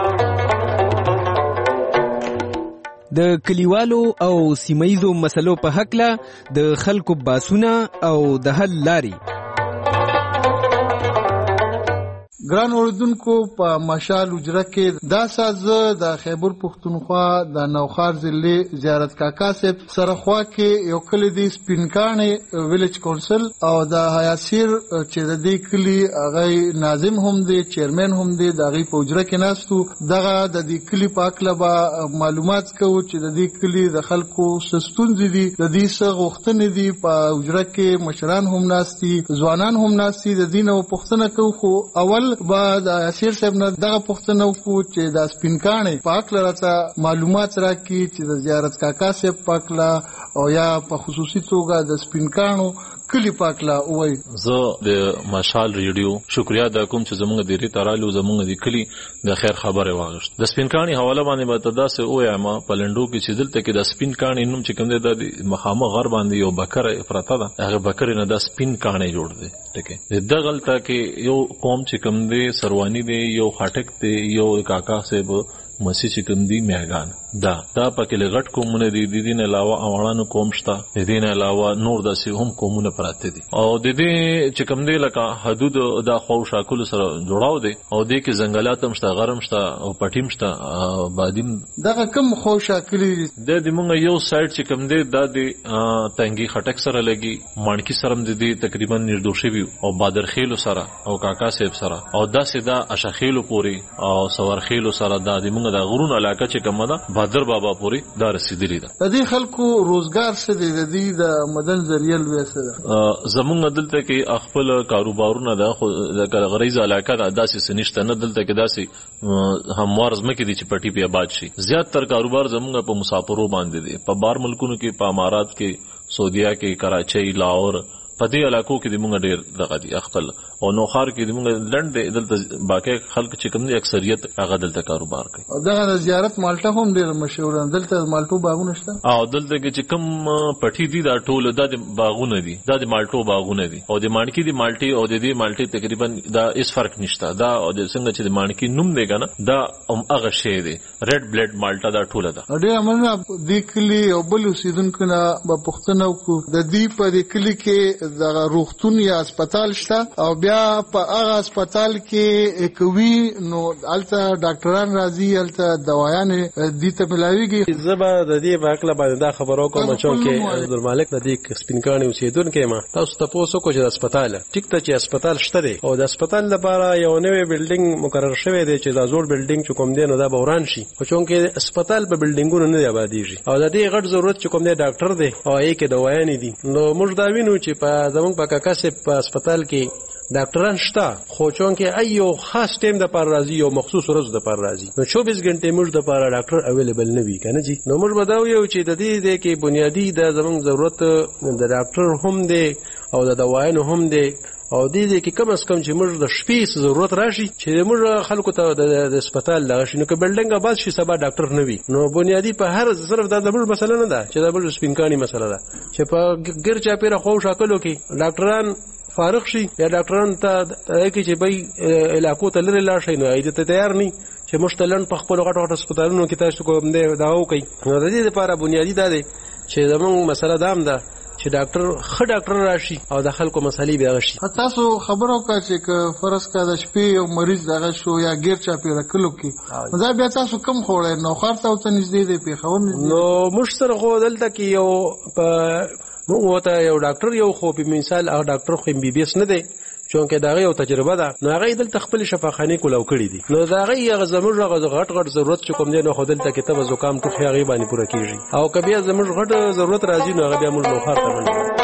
د کلیوالو او سیمایزو مسلو په حق له د خلکو باسونه او د حل لاري. ګران اوردونکو په مشال حجره کې دا سازه د خیبر پښتونخوا د نوخار ضلع زیارت کاکا صاحب سره خوا کې یو کلی دی سپینکانې ویلیج کونسل او د حیاسیر چې د دې کلی هغه ناظم هم دی، چیرمن هم دی، د هغه په حجره کې ناستو. دغه د دې کلی په اړه به معلومات کوو چې د دې کلی د خلکو ستونزې دي، د دې څه غوښتنې دي. په حجره کې مشران هم ناستي، ځوانان هم ناستي، د دې نو پوښتنه کوو. خو اول بعد اسیر صاحب نه دغه پوښتنه وکړو چې د سپینکانې پاک لرته معلومات راکړي چې د زیارت کاکا صاحب پاکلا او یا په خصوصي توګه د سپینکانو کلی پاکلا وای. زه د مشال ریډیو شکریا د کوم چې زمونږ د ری ترالو زمونږ د کلی د خیر خبره واغشت. د سپینکانې حواله باندې متدا سه او ما پلندو کې چې دلته کې د سپینکانې نوم چې کوم دی د مخامه غر باندې یو بکر افراطه ده، هغه بکر نه د سپینکانې جوړ دی. ټکه د دغلطه کې یو قوم چې کوم دی سروانی دی، یو خاټک دی، یو کاکا صاحب مسیح چې کوم دی میاګان دا پکې لغټ قومونه دي، د دې نه علاوه اوړانو قوم شته، د دې نه علاوه نور داسې هم قومونه پراته دي او د دې چې کوم دی لکه حدود د خو شاکل سره جوړاو دي او د کې ځنګلات هم شته، غرم شته او پټیم شته، بادیم دغه کوم خو شاکل د موږ یو سایت چې کوم دی د تنګي خټک سره لګي، مانکی سره د دې تقریبا نردوشي وي او بادرخیلو سره او کاکا صاحب سره او داسې دا اشخیلو پوری او سورخیلو سره د موږ د غرون علاقه چې کومه ده بادر بابا پوری دا رسیدلی ده. د دې خلکو روزګار څه دی؟ د دې د مدن ذریعہ لويسه ده زمونږ دلته کې خپل کاروبارونه د غریزه علاقه ده، داسې سنشته نه دلته کې داسې هموار زمکه دي چې پټي په آباد شي. زیات تر کاروبار زمونږ په مسافرو باندې دي، په بار ملکونو کې، په امارات کې، سعودیا کې، کراچۍ، لاهور، په دې علاقو کې د موږ ډېر دغه دي خپل او نوخار کې د موږ لند دلته باقي خلک چې کوم دي اکثریت هغه دلته کاروبار کوي. او دغه زیارت مالټا هم ډېر مشهور ده، دلته مالټو باغونه شته او دلته کې چې کوم پټي دي دا ټول د باغونه دي، دا د مالټو باغونه دي او د مانکی د مالټي او د دې مالټي تقریبا دا اس فرق نشته. دا او د څنګه چې د مانکی نوم دی کنه دا هغه شی دی، ریډ بلډ مالټا دا ټول ده. ډېر امنه د کلی او بل اوسیدونکو نه په پښتنه کو د دې په کلی کې د روغتون یا هسپتال شته او بیا په هغه هسپتال کې کوي نو الته ډاکټران راځي، الته دوايان دي ته ملاويږي. زبا د دې باکله باندې دا خبرو کوم چې عبدالمالک د دې سپینکانی اوسیدونکو ما تاسو ته پوسو کو چې هسپتال ټیک ته چې هسپتال شته دی او د هسپتال لپاره یو نوې بلډینګ مقرر شوی دی چې دا زوړ بلډینګ چې کوم دی نو دا بوران شي، خو چونکې هسپتال په بلډینګونو نه آبادیږي او د دې غټ ضرورت چې کوم دی ډاکټر دی او یې کې دوايان دي. نو موږ دا وینو چې په زمونږ په کاکا سه په هسپتال کې ډاکټران شته، خو چونکې ایو خاص ټیم د پر راځي او مخصوص ورځ د پر راځي، نو 24 غنټې موږ د پر ډاکټر اویلیبل نه وي کنه جی. نو موږ بداو یو چې د دې کې بنیادی د زمونږ ضرورت د ډاکټر هم دی او د دوايانو هم دی او دې کې کم از کم چې موږ د شپې ضرورت راشي چې موږ خلکو ته د هسپتال لا شي، نو که بلډینګ آباد شي سبا ډاکټر نه وي. نو بنیادی په هر صرف دا د موږ مسله نه ده چې دا موږ سپینکانی مسله ده چې په ګر چا پیره خو شاکلو کې ډاکټران فارغ شي یا ډاکټران ته کې چې به علاقو ته لري لا شي، نو ایته ته تیار نه چې مشتلن په خپل غټ هسپتالونو کې تاسو کوم دی دا وکي. نو د دې لپاره بنیادی دا دی چې زموږ مسله دام ده چې ډاکټر خ ډاکټر راشي او د خلکو مسالې به غشي. تاسو خبرو کا چې فرض کا د شپې یو مریض دغه شو یا غیر چا پیره کلو کې دا بیا تاسو کم خوړې نو خار ته ته نږدې دی په خبر نو مشتر خو دلته کې یو په موږ ته یو ډاکټر یو خو په مثال هغه ډاکټر خو MBBS نه دی چونکه دا یو تجربه ده، نو هغه دلته خپل شفاخانه کولاو کړی دي، نو دا هغه زموږ غټ ضرورت چې کوم دی نو خو دلته کې تب زکام ټوخي هغه باندې پوره کیږي او کبي زموږ غټ ضرورت راځي نو هغه بیا موږ نو خار ته باندې.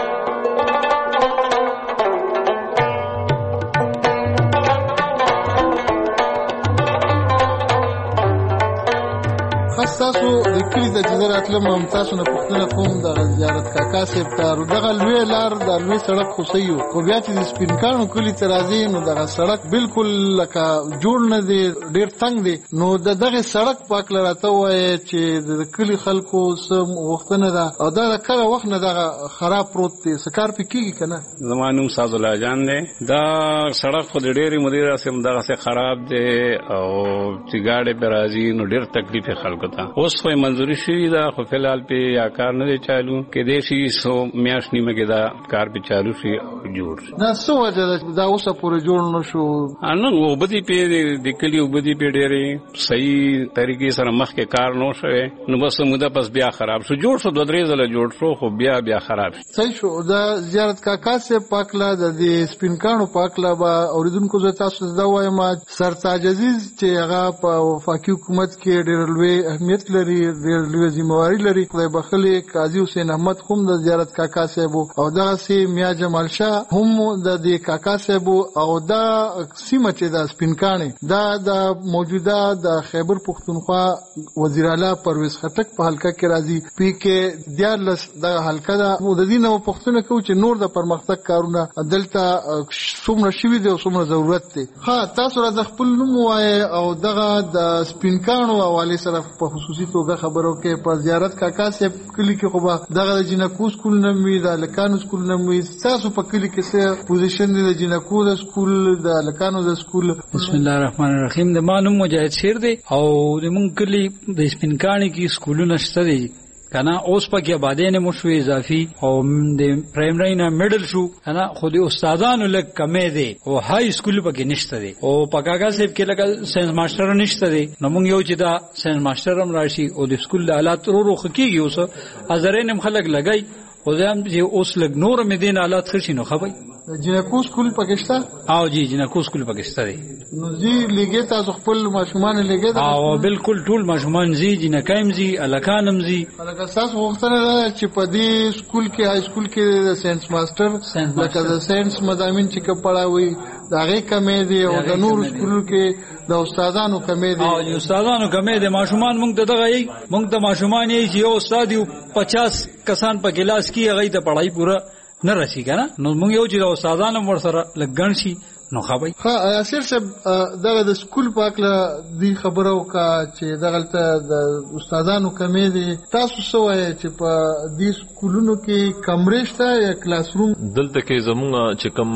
تاسو د کلی د جزیرات له ممتاز نه پښتنه کوم د زیارت کاکا صاحب ته دغه لوی لار د لوی سړک خوسیو خو بیا چې سپینکانو کلی ترازی نو دغه سړک بالکل لکه جوړ نه دی، ډیر تنگ دی. نو دغه سړک پاک لراته وای چې د کلی خلکو سم وختنه ده او دا کله وخت نه دغه خراب پروت دی، سکار پکېږي کنه. زمانو ساز الله جان دی دا سړک خو ډېری مدیر سم دغه سه خراب دی او چې گاډي پر راځي نو ډیر تکلیف خلکو ته. اوس خو منظوري شوی دا خو فلحال په یا کار نه چالو کې دې شي سو میاش نیمه کې دا کار په چالو شي جوړ دا سو وجه دا اوسه پورې جوړ نشو. ان وبدي په د کلی وبدي په ډېرې صحیح طریقې سره مخ کې کار نو شوی نو بس مودا پس بیا خراب شو، جوړ شو 2-3 ځله جوړ شو خو بیا خراب شو. صحیح شو. دا زیارت کاکا سے پاکلا د سپینکانو پاکلا با اوریدونکو زه تاسو دا وایم سرتاج عزیز چې هغه په وفاقي حکومت کې ډېر لوی اهمیت لري، ډېر لوی ذمہواری لري. خدای بخلي قاضي حسین احمد کوم د زیارت کاکا صاحب او دغه سي میا جمال شاه هم د دې کاکا صاحب او دا سیمه چې د سپینکانې دا د موجوده د خیبر پختونخوا وزیر اعلی پرویز خټک په حلقه کې راځي پی کې دیارلس د حلقه دا د دې نو پښتنه کو چې نور د پرمختګ کارونه دلته څومره شوي دي او څومره ضرورت دی. ها تاسو را د خپل نوم وای او دغه د سپینکانو حواله سره په خصوص خصوصي توګه خبرو کې په زیارت کاکا صاحب کلی کې خو به دغه د جنکو سکول نه وي د لکانو سکول نه وي تاسو په کلی کې څه پوزیشن دی د جنکو د سکول د لکانو د سکول؟ بسم الله الرحمن الرحیم. د مانوم مجاهد شیر دی او د مونږ کلی د سپینکانی کې سکولونه شته دي کنه. اوس پکې آبادې نه مشوي اضافي او د پرایمري نه میډل شو کنه. خو د استادانو لږ کمې دي او های سکول پکې نشته دي او پکاګه صاحب کې لګ ساينس ماستر نشته دي. نو موږ یو چې دا ساينس ماستر هم راشي او د سکول د حالات ورو خکېږي. اوس ازرین هم خلک لګای او ځم چې اوس لګ نور مې دین حالات خشي نو خبري جنکو سکول پاکستان او جی جنکو سکول پاکستان دی. نو زی لګي تاسو خپل ماشومان لګي او بالکل ټول ماشومان زی جنکایم زی الکانم زی. لکه تاسو وختونه چې په دې سکول کې های سکول کې د ساينس ماستر لکه د ساينس مضامین چې پڑھاوي دا غي کمې دي او د نور سکول کې د استادانو کمې دي او د استادانو کمې دي. ماشومان موږ دغه یې موږ د ماشومان یې چې یو استاد یو 50 کسان په کلاس کې هغه ته پڑھائی پورا نه راشي کنه. نو موږ یو چې د استادانو ور سره لګن شي نو خبري. ها اسیر صاحب دغه د سکول پاکله دی خبرو کا چې دغه د استادانو کمې دي. تاسو سوې چې په دې سکولونو کې کمرې شته یا کلاس روم؟ دلته کې زمونږ چې کوم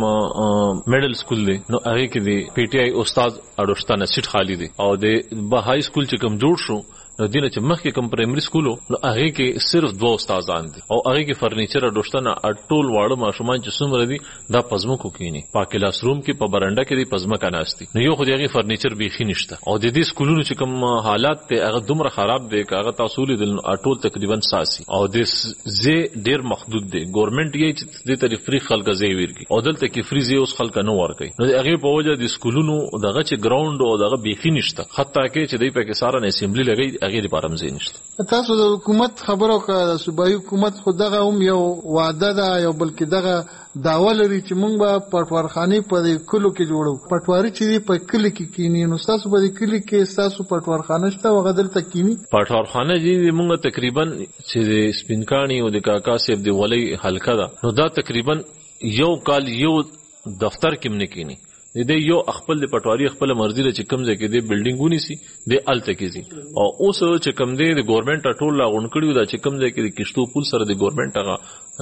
میډل سکول دی نو هغه کې دی پی ټی آی استاد اډوشتانه سیټ خالی دی او د بهای سکول چې کوم جوړ شو نو دینه چې مخکې کوم پرایمري سکولو نو هغه کې صرف 2 استادان دي او هغه کې فرنیچر اډوشتنه ټول واړه ماشومان چې څومره دي دا پزمو کو کینی په کلاس روم کې په برنده کې دی پزما کناستي نو یو خو دغه فرنیچر بيخي نشته او د دې سکولونو چې کوم حالات ته هغه دومره خراب دي هغه تاسو لیدل ټول تقریبا ساسي او د زی ډیر محدود دي. ګورنمنت یې چې د طریق فری خلک زی ورګي او دلته کې فری زی اوس خلک نه ورګي نو هغه په وجه د سکولونو دغه چې ګراوند او دغه بيخي نشته حتی کې چې د پاکستان اسمبلی لګي هغه لپاره مزه نشته. تاسو د حکومت خبرو کا صوبایي حکومت خو دغه هم یو وعده ده یو بلکې دغه داوا لري چې موږ به پټوارخانه په کلو کې جوړو. پټواری چې په کلی کې کینی نو تاسو په کلی کې تاسو پټوارخانه شته وغدل تکینی پټوارخانه جی موږ تقریبا چې سپینکانی او د کاکا صاحب دی ولی حلقه ده نو دا تقریبا یو کال یو دفتر کې منه کینی د یو خپل د پټواری خپل مرزي له چې کم ځای کې د بلډینګونی سي د الته کې سي او اوس چې کم دی د ګورنمنت ټول لا غون کړیو دا چې کم ځای کې د کشتو پول سره د ګورنمنت هغه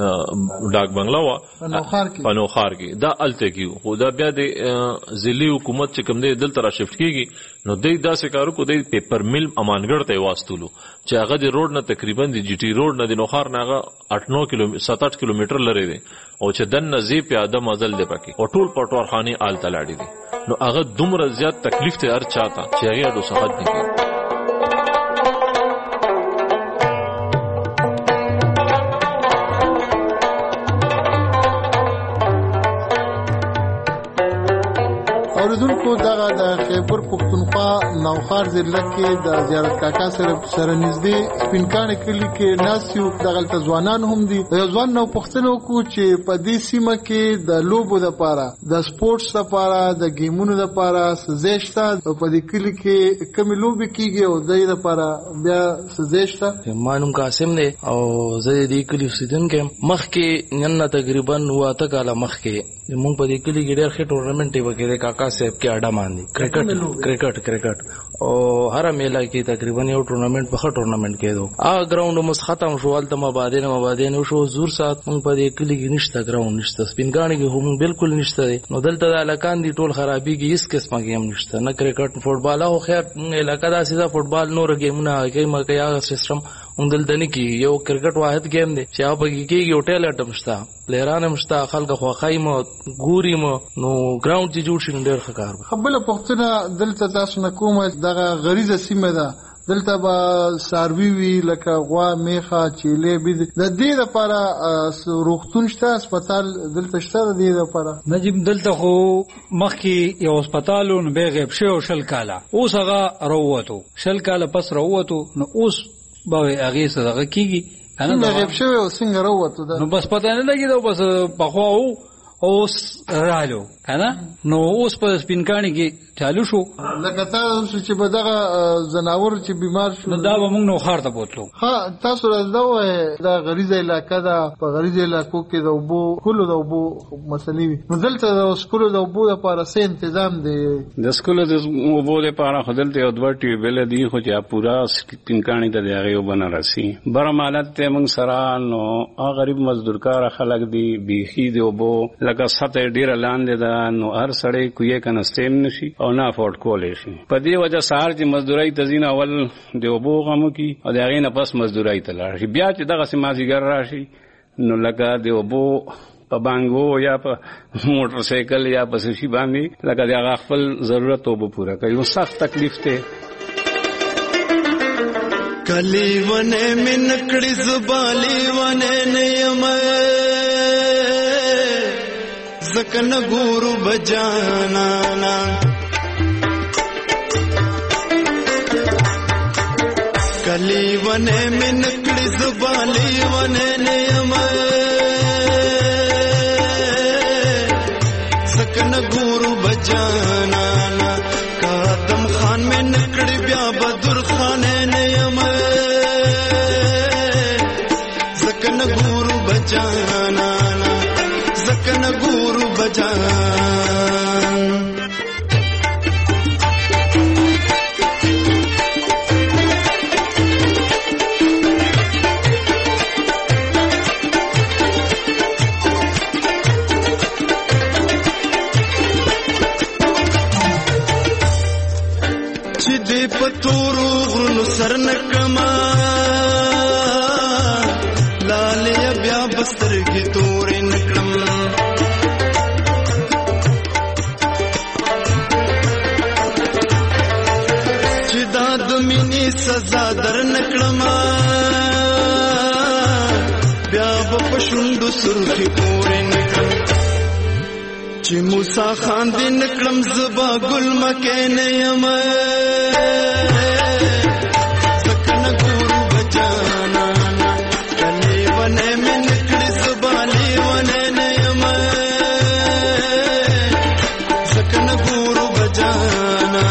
ډاک بنگلا وا پنوخار کې دا الته کې خو دا بیا د ضلعي حکومت چې کم دی دلته را شفت کیږي نو د داسې کارو کو د پیپر مل امانګړ ته واستولو چې هغه د روډ نه تقریبا د جی ټي روډ نه د نوخار نه هغه 8-9 کیلومتر 7-8 کیلومتر لري دی او چې دن نزی پیاده مزل دی پکې او ټول پټوارخانه آل تلاړي دي نو هغه دومره زیات تکلیف ته هر چاته چې هغه د صحت نه کوي. اوریدونکو دغه د خیبر پختونخوا نوخار ضلع کې د زیارت کاکا سره نږدې سپینکانه کلی کې ناسیو دغه ځوانان هم دي. یو ځوان نو پښتنو کو چې په دې سیمه کې د لوبو لپاره د سپورتس لپاره د گیمونو لپاره سزېشته په دې کلی کې کوم لوبي کیږي او د دې لپاره بیا سزېشته. مانوم قاسم دی او زه دې کلی اوسیدونکو مخکې نن تقریبا واته کاله مخکې مونږ په دې کلی کې ډېر ښه ټورنمنټ وکړي کاکا صاحب کې اډا باندې کرکټ او هر میله کې تقریبا یو ټورنمنټ په ښه ټورنمنټ کېدو. هغه ګراوند مس ختم شو ولته مبادین شو زور سات مونږ په دې کلی کې نشته ګراوند نشته سپینګانی کې هم بالکل نشته نو دلته د الکان دي ټول خرابي کې هیڅ قسمه گیم نشته نه کرکټ فوټبال او خیر علاقه دا سیده فوټبال نور ګیمونه کوي مکه یا سیستم هم دلته نه کی یو کرکټ واحد گیم دی چې هغه کې یو ټیل اټم شته پلیران مشتا خلک خو خایم ګوري مو نو ګراوند چې جوړ شي ډېر ښه کار خپل پښتنه دلته تاسو نه کومه دغه غریزه سیمه ده دلته به ساروی وی لکه غوا میخه چيله بيز د دې لپاره روغتون شته هسپتال دلته شته د دې لپاره نجيب دلته خو مخکې یو هسپتال نو به غیب شو شل کاله اوس هغه وروته شل کاله پس وروته نو اوس به هغه سره کیږي څنګه غیب شوی او څنګه وروته نو بس پته نه لګیدو بس په خو اوس رالو کنه نو اوس په سپینکانی کې چالو شو لکه تاسو چې په دغه زناور چې بیمار شو نو دا به موږ نو خار ته بوتلو. ها تاسو راځو دا غریزه علاقه ده په غریزه علاقو کې د اوبو کولو د اوبو مسلې وي نو دلته د سکولو د اوبو لپاره څه تنظیم دی؟ د سکولو د اوبو لپاره خدلته یو دوه ټیوبل دي خو چې پورا سپینکانی ته دی هغه وبنه راسي برم حالت ته موږ سره نو غریب مزدورکار خلک دي بیخي دی اوبو لکه سطح ډیر لاندې ده نو هر سړی کوی کنه سټیم نشي او نه افورد کولای شي. په دې وجه سهار چې مزدوري تزین اول دی اوبو غمو کی او د هغه نه پس مزدوري ته لاړ شي بیا چې دغه سمازیګر راشي نو لکه دی اوبو په بانګو یا په موټر سایکل یا په شي باندې لکه د هغه خپل ضرورت اوبو پورا کوي. نو سخت تکلیف ته کلی ونه من کړي زبالي ونه نه زکن ګورو بجانا کلی ونه من کړي زبالي ونه نه زکن ګورو بجانا قدم خان من کړي بیا بدر خان نه زکن ګورو بجانا زکن ګورو بجان چې دې پتورو غرونو سر نکما لالې بیا بسترګې تورې نکړم سزا در نکړما بیا په شوندو سرخي پورې نکړم چې موسی خان دې نکړم زبا ګل مکه نه یم سکن ګورو بجانا کلی ونه من نکړي زبالي ونه نه یم سکن ګورو بجانا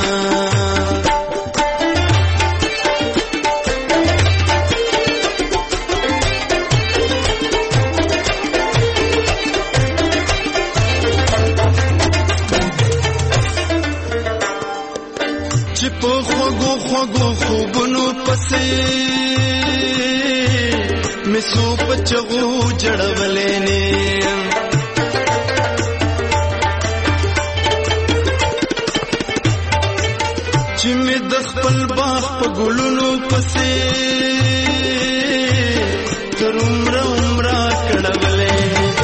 خوږو خوبونو پسې مسو پچغو جړولې نه چې مې د خپل باغ په ګلونو پسې تر عمره کړولې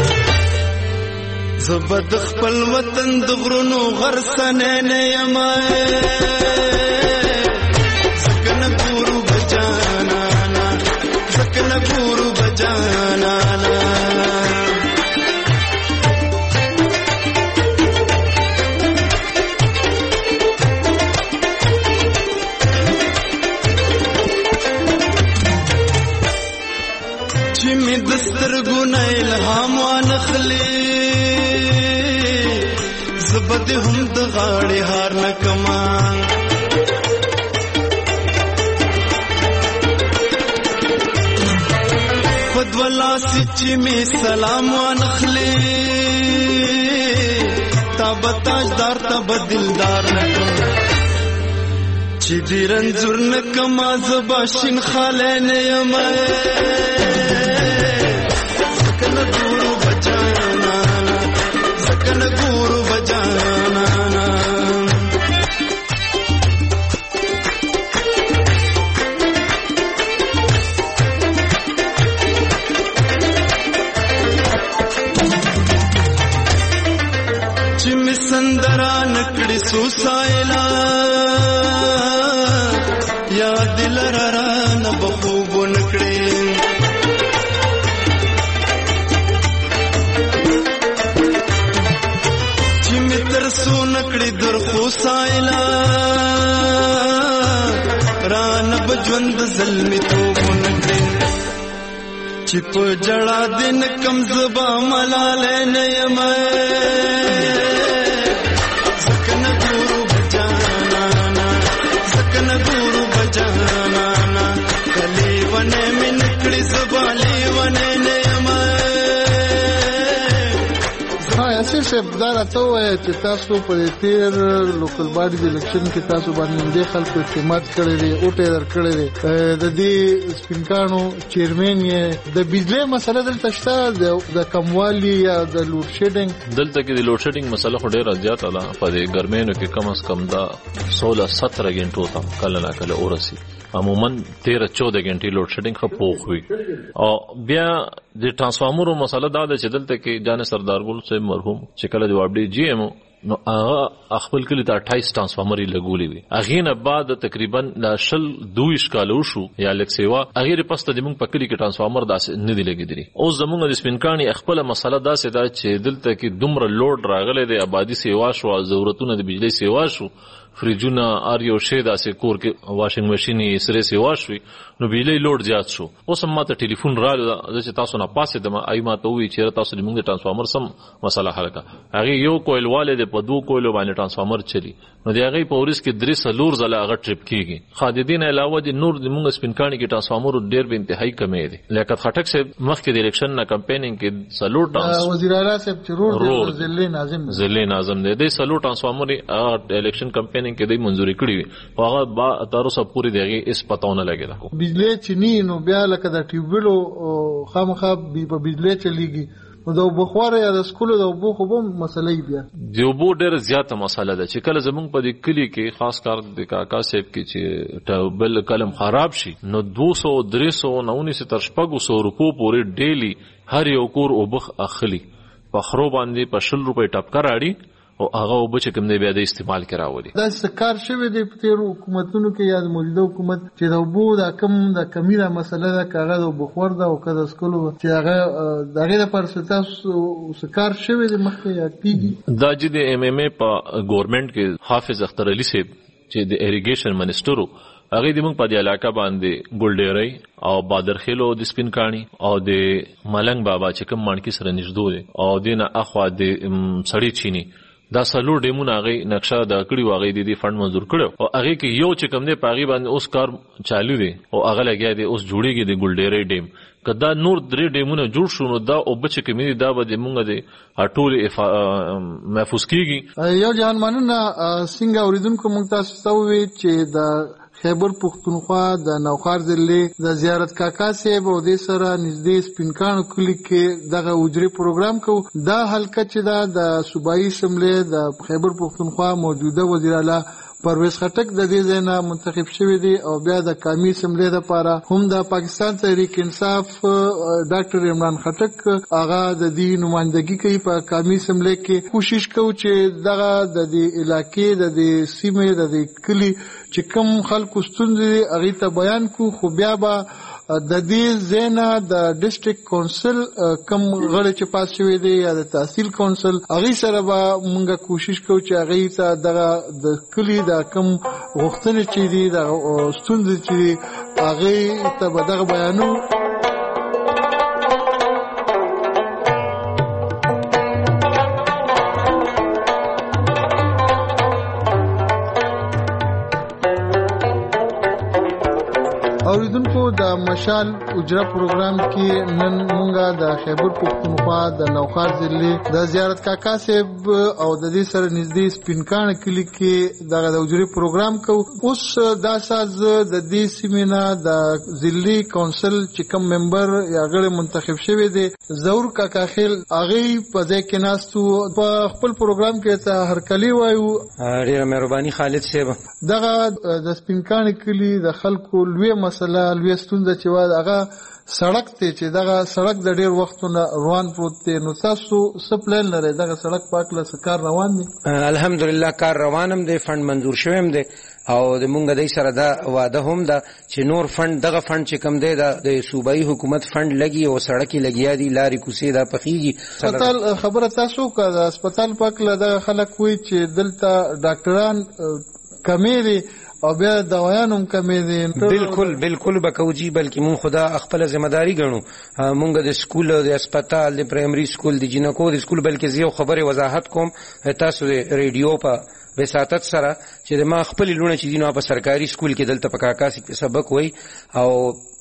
زبد خپل وطن د غرونو غرسنه نه یم ګورو بجانا چې می دسترګو نه الهام وانخلي زبد هم د غاړې هار نکما فدولا سچی می سلام وانخلی تاب تاجدار تاب دلدار نکم چی دی رنزور نکم آزباشین خالین یم سکن گورو بجانا سکن گورو بجانا سندرا نکڑی سوسائلا یا دل رارا نبخوب نکڑی چی متر سو نکڑی در خوسائلا ران بجوند ظلمی توب نکڑی چې په جړا دین کم زبا ملاله نه یم سکنه ګورو بجانا کلی ونه من کړي زبالي ونه نه یم اسیر صاحب دا راته ووایه چې تاسو په تیر لوکل باډي د الیکشن کې تاسو باندې د خلکو اعتماد کړی دی او ټیلر کړی دی د دې سپینکانو چیرمن یې د بجلی مسله دلته شته د کموالي یا د لوډ شیډینګ دلته کې د لوډ شیډینګ مسله خو ډیره زیاته ده په دې ګرمینو کې کم از کم دا 16-17 غنټو ته کله نه کله ورسي عموما 13-14 غنټې لوډ شیډینګ خو پوخ وي او بیا د ترانسفارمرو مسله دا ده چې دلته کې جان سردار ګل صاحب مرحوم چې کله د وابډي جی ایم نو هغه خپل کلی ته 28 ترانسفارمر لګولې وي اغه نه بعد تقریبا لا شل 2 کالو شو یا لک سیوا اغه پسته د موږ په کلی کې ترانسفارمر داس نه دی لګیدلی او زموږ د سپینکانی خپل مسله داسې ده چې دلته کې دومره لوډ راغله د آبادی سیوا شو ضرورتونه د بجلی سیوا شو فریجونه اریو شه داسې کور کې واشنګ ماشين یې سره سیوا شوي نو بجلی لوډ زیات شو اوس هم ماته ټلیفون راغله چې تاسو نه پاسې د ما ته وی چې تاسو د موږ د ترانسفارمر سم مسله حل کړه هغه یو کویل والے د په 2 کویلو باندې ترانسفارمر چلی نو دی هغه په ورس کې 3 ځله هغه ټریپ کیږي خاددین علاوه د نور د موږ سپینکانی کې ترانسفارمر ډیر به انتهایی کمې دي لیاقت خټک صاحب مخکې د الیکشن نه کمپاینینګ کې سلوټ وزیر اعلی صاحب چرور ضلع ناظم دی د سلوټ ترانسفارمر الیکشن کمپاینینګ کې د منزوري کړی هغه با تر اوسه پوری دیږي اس پتاونه لګیدا بجلی چینی نو بیا لکه د ټیوبلو خامخا په بجلی چلیږي نو د بخوار یا د سکول د بو خو به مسلې بیا د بو ډېر زیاته مسله ده چې کله زمونږ په دې کلی کې خاص کار د کاکا صاحب کې چې ټیوبل کلم خراب شي نو 200-300 تر 500 روپو پورې ډیلی هر یو کور وبخ اخلي په خرو باندې په 100 روپۍ ټپکا راړي او هغه وبچ کوم دی بیا د استعمال کراولي دا سکار شوی دی په تیر حکومتونو کې یا د موجوده حکومت چې د بو د کم د کمیره مسله ده کاغذ او بخور ده او کده سکولو چې هغه دغه د پرستا سکار شوی دی مخکې یا کیږي دا چې د ام ام ای په ګورنمنت کې حافظ اختر علي صاحب چې د اریګیشن منسټرو هغه د موږ په دې علاقه باندې ګلډيري او بادرخیلو د سپینکانی او د ملنګ بابا چې کوم مانکی سره نږدې دي او دینه اخوا د سړی چینی دا سلو ډیمونه هغه نقشه د کړي واغې د فند منزور کړو او هغه کې یو چې کوم دی پاغي باندې اوس کار چالو دی او هغه لګیا دی اوس جوړیږي د ګلډيري ډیم کدا نور درې ډیمونه جوړ شو نو دا او بچ کې مې دا به موږ د ټول محفوظ کیږي یو جهان مننه څنګه اوریدونکو موږ تاسو ته وی چې د خیبر پختونخوا د نوخار ضلع د زیارت کاکا صاحب او د سره نږدې سپینکانو کلی کې دغه اجري پروګرام کو دا حلقه چې د صوبایي اسمبلی د خیبر پختونخوا موجوده وزیر اعلی پرویز خټک د دې ځای نه منتخب شوی دی او بیا د قومي اسمبلی لپاره هم د پاکستان تحریک انصاف ډاکټر عمران خټک هغه د دې نمائندګي کوي په قومي اسمبلی کې کوشش کوي چې دغه د دې علاقې د دې سیمې د دې کلی چې کوم خلکو ستونزې هغه ته بیان کو خو بیا به د دې زینا د ډیسټریکټ کونسل کم غړي چې پاس شوی دی یا د تحصیل کونسل هغه سره به مونږه کوشش کوو چې هغه ته د کلی د کم غوښتنې چې دي د ستونزې چې هغه ته به دغه بیانو اوریدونکو د مشال اجرا پروګرام کې نن مونږه د خیبر پختونخوا د نوخار ضلع د زیارت کاکا صاحب او د دې سره نږدې سپینکان کلی کې دغه د اجرا پروګرام کو اوس دا ساز د دې سیمینه د ضلع کونسل چې کوم ممبر یا غړي منتخب شوی دی زور کاکا خیل هغه په ځای کې ناستو په خپل پروګرام کې ته هرکلی وایو ډیره مهرباني خالد صاحب دغه د سپینکان کلی د خلکو لوی مسله لوی ستونزه چې هغه سړک ته چې دغه سړک د ډیر وختونه روان پروت دی نو تاسو سپلن لري دغه سړک پاکله کار روان دي الحمدلله کار روانم دی فند منزور شویم دی او د مونږ د سره دا واده هم ده چې نور فند دغه فند چې کم دی د صوبایي حکومت فند لګي او سړکې لګیا دي لارې کوڅې دا پخېږي هسپتال خبره تاسو کا د هسپتال پاکله دغه خلک وایي چې دلته ډاکټران کمی دي او بیا دوايان هم کمې دي. بالکل بکوجي، بلکې مون خدا خپل ځمېداري غنو. مونږ د سکول، د هسپتال، د پرایمري سکول، د جنکو د سکول، بلکې زه خبره وضاحت کوم تاسو د ریډیو په وساتت سره چې ما خپل لونه چې دینو په سرکاري سکول کې دلته په کاکاسي کې سبق وای او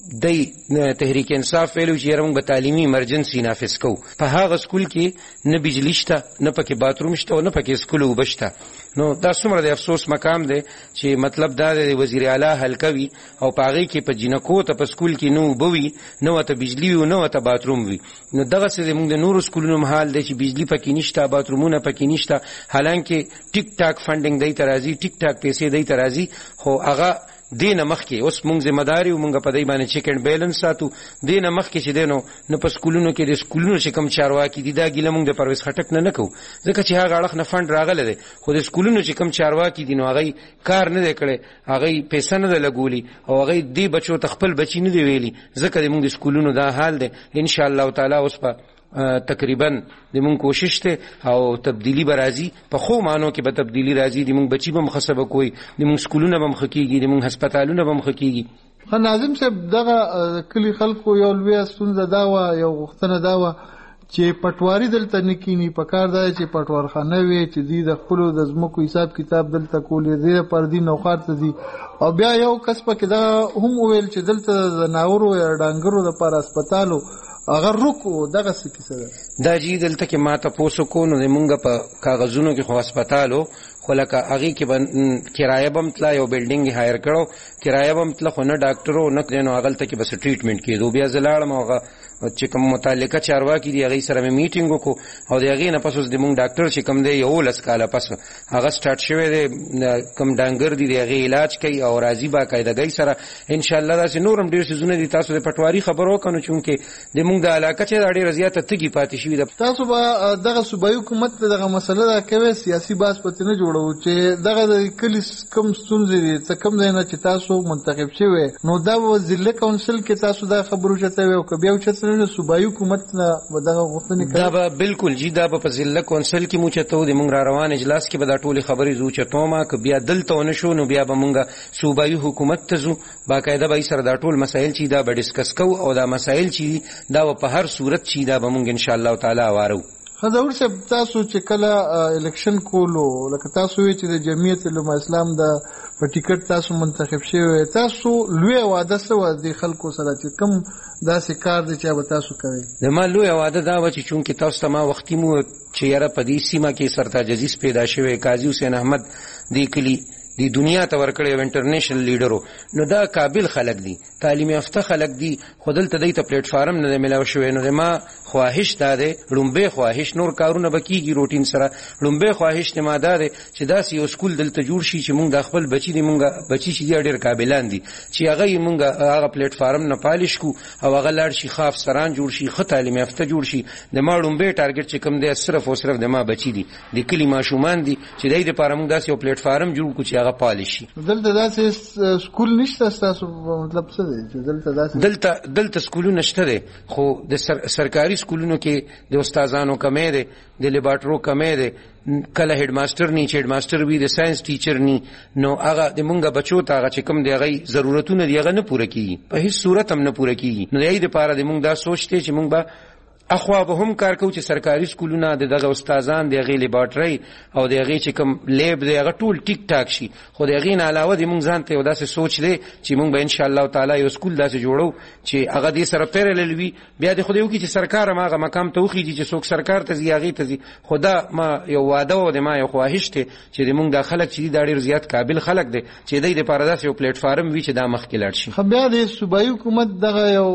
د تحریک انصاف ویلو چې موږ به تعلیمي ایمرجنسي نافذ کوو. په هغه سکول کې نه بجلی شته، نه پکې باتروم شته او نه پکې سکول وبشته. نو دا څومره د افسوس مقام دی چې مطلب دا د وزیر اعلی حل کوي او په هغې کې په جنکو ته په سکول کې نه اوبه وي، نه ورته بجلي وي، نه ورته باتروم وي. نو دغسې زموږ د نورو سکولونو حال دی چې بجلي پکې نشته، باترومونه پکې نشته، حالانکه ټیک ټاک فنډینګ دی ته راځي، ټیک ټاک پیسې دی ته راځي، خو هغه دینه مخکې اوس مونږ ذمہداري او مونږ په دې باندې چیک اینڈ بیلنس ساتو. دینه مخکې چې دینو نه په سکولونو کې د سکولونو چې کم چارواکي دي دا ګیله مونږ د پرویز خټک نه کوو، ځکه چې هغه اړخ نه فند راغلی دی، خو د سکولونو چې کم چارواکي دي نو هغه کار نه دی کړی، هغه پیسې نه دی لګولي او هغه دې بچو ته خپل بچی نه دی ویلي، ځکه د مونږ د سکولونو دا حال دی. ان شاء الله تعالی اوس په تقریبا د مونږ کوشش ته او تبدیلی به راځي، په خو مانو کې به تبدیلی راځي، د مونږ بچی به مخسبه کوي، د مونږ سکولونه به مخکېږي، د مونږ هسپتالونه به مخکېږي. ناظم صاحب دغه کلی خلکو یو لویه ستونزه دا وه، یو غوښتنه دا وه چې پټواري دلته نه کینی، پکار دا چې پټوارخانه وي چې دوی د خپلو د ځمکو حساب کتاب دلته کولې، دې لپاره دوی نوښار ته ځي. او بیا یو کس پکې دا هم وویل چې دلته د ځناورو یا ډانګرو دپاره هسپتالو اگر رکو دغه څه کیسه ده. دا جی دلته کې ما تاسو کو نو مونږ په کاغذونو کې خو هسپتالو خو لکه هغې کې به کرایه به متله، یو بلډینګ یې هایر کړو، کرایه به متله، خو نه ډاکټرو نه نو هغلته کې بس ټریټمنټ کېدو. بیا زه لاړم هغه چې کوم متعلقه چارواکي دي هغې سره مې میټینګ وکړو او د هغې نه پس اوس د مونږ ډاکټر چې کوم دی 11 کاله پس هغه سټارټ شوی دی، کوم ډانګر دي د هغې علاج کوي او راځي باقاعدګۍ سره. انشاءالله داسې نور هم ډېر څیزونه دي. تاسو د پټواري خبر وکړو نو چونکې د مونږ د علاقه چې دا ډېره زیاته تږي پاتې شوي ده. تاسو به دغه صوبایي حکومت ته دغه مسله دا کوئ، سیاسي بحث پکې نه جوړوو چې دغه د کلي کوم ستونزې دي، څه کوم ځای نه چې تاسو منتخب شوی نو دا به ضلع کونسل کې تاسو دا خبرو چتوي او که بیا اوچته نه صوبایي حکومت نه به دغه غوښتنې کوي. دا به بالکل جی دا به په ضلع کونسل کې مو چتو د مونږ را روان اجلاس کې به دا ټولې خبرې زو چتوما، که بیا دلته ونه شو نو بیا به مونږ صوبایي حکومت ته ځو، باقاعده به سره دا ټول مسایل چې دا به ډسکس کوو او دا مسایل چې دا په هر صورت چې دا به مونږ ان شاء الله تعالی وارو. حضور صاحب تاسو چې کله الیکشن کولو لکه تاسو وی چې د جمعیت علماء اسلام د په ټیکټ تاسو منتخب شوی، تاسو لوی وعده سو د خلکو سره چې کوم داسې کار دی چې به تاسو کوي؟ زما لوی وعده دا و چې چونکې تاسو ته ما وختي مو چې یاره په دې سیمه کې سرتاج عزیز پیدا شوی، قاضي حسین احمد دې کلي دی دنیا ته ورکړی او انټرنیشنل لیډرو، نو دا قابل خلک دي، تعلیم یافته خلک دي، خو دلته دی ته پلیټ فارم نه دی میلاو شوی. نو زما خواهش دا دی، لومبی خواهش، نور کارونه به کېږي روټین سره، لومبی خواهش د ما دا دی چې داسې یو سکول دلته جوړ شي چې مونږ د خپل بچي دي، مونږ بچي چې دي ډېر قابلان دي چې هغه یې مونږ هغه پلیټ فارم نه پالش کو او هغه لاړ شي ښه افسران جوړ شي، ښه تعلیم یافته جوړ شي. د ما لومبی ټارګټ چې کوم دی صرف او صرف د ما بچي دي، د کلي ماشومان دي چې دی دپاره مونږ داسې یو پلیټ فارم جوړ کړو چې هغه پالش شي. دلته داسې سکول نشته ستاسو مطلب څه دی چې دلته داسې دلته سکولونه شته دی، خو د سرکاري سکولونو کې د استادانو کمی دی، د لیبارټرو کمی دی، کله هډ ماسټر نی چې هډ ماسټر وي، د ساينس ټیچر نی، نو هغه د مونږه بچو ته هغه چې کوم دی هغه ضرورتونه دی هغه نه پوره کیږي، په هیڅ صورت هم نه پوره کیږي. نو د دې لپاره د مونږ دا سوچ دی چې مونږ به اخوا به هم کار کوو چې سرکاري سکولونه د دغه استادان د هغې لیبارټرۍ او د هغې چې کوم لیب دی هغه ټول ټیک ټاک شي. خو د هغې نه علاوه د مونږ ځان ته یو داسې سوچ دی چې مونږ به انشاءالله تعالی یو سکول داسې جوړو چې هغه دې سره پیرلل وي. بیا د خدای وکړي چې سرکار هم هغه مقام ته وخیږي چې څوک سرکار ته ځي هغې ته ځي. خو دا ما یو واده و د ما یو خواهش دی چې د مونږ دا خلک چې دي دا ډېر زیات قابل خلک دی چې دی دپاره داسې یو پلیټ فارم وي چې دا مخکې لاړ شي. بیا د صوبایي حکومت دغه یو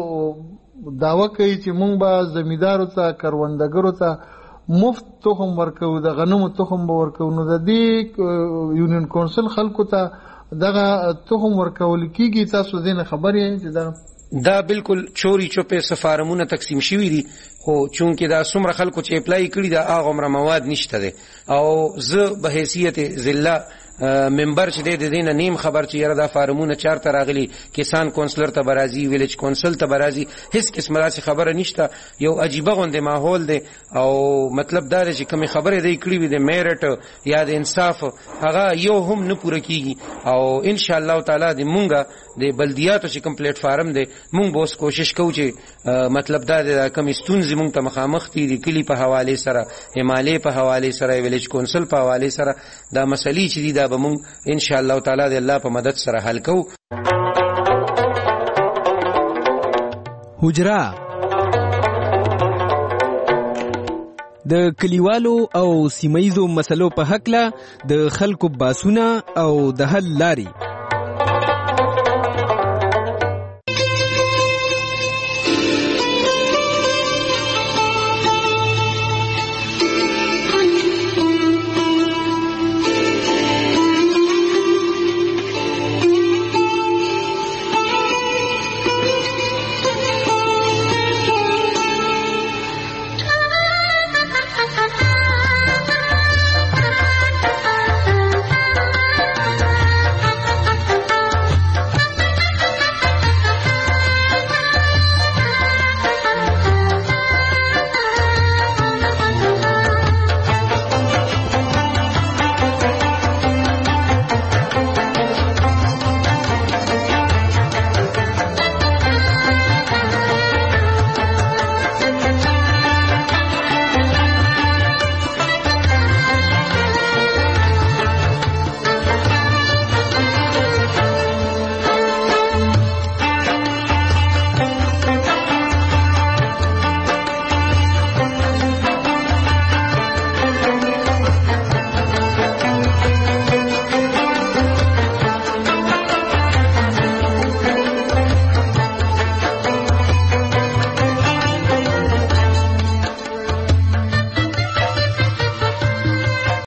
دعوه کوي چې مونږ به زمیندارو ته کروندګرو ته مفت تخم ورکوو، د غنمو تخم به ورکوو. نو د دې یونین کونسل خلکو ته دغه تخم ورکول کیږي، تاسو دې نه خبر یې چې دا بالکل چوری چوپې سفارمونه تقسیم شوي دي، خو چونکې دا څومره خلکو چې اپلای کړي دا هغه عمره مواد نشته دی او زه به حیثیت ضلع ممبر چې د دې نه نیم خبر چې یره دا فارمونه چارته راغلي کسان کونسلر ته برازي ویلیج کونسل ته برازي هیڅ قسمه داسې خبره نشته یو عجیبه غونډه ماحول دی او مطلب دا دی چې کوم خبره دی کړی وي د میرټ یا د انصاف هغه یو هم نه پوره کیږي او ان شاء الله تعالی د مونږه د بلدیاتو چې کوم پلیټ فارم دی مونږ به کوشش کوو چې مطلب دا د کوم ستونزې مونږ ته مخامخ دي د کلی په حواله سره هماله په حواله سره ویلیج کونسل په حواله سره دا مسلې چې دي دا به مونږ ان شاء الله تعالی د الله په مدد سره حل کوو. حجره د کلیوالو او سیمایزو مسلو په حق له د خلکو باسونه او د حل لاري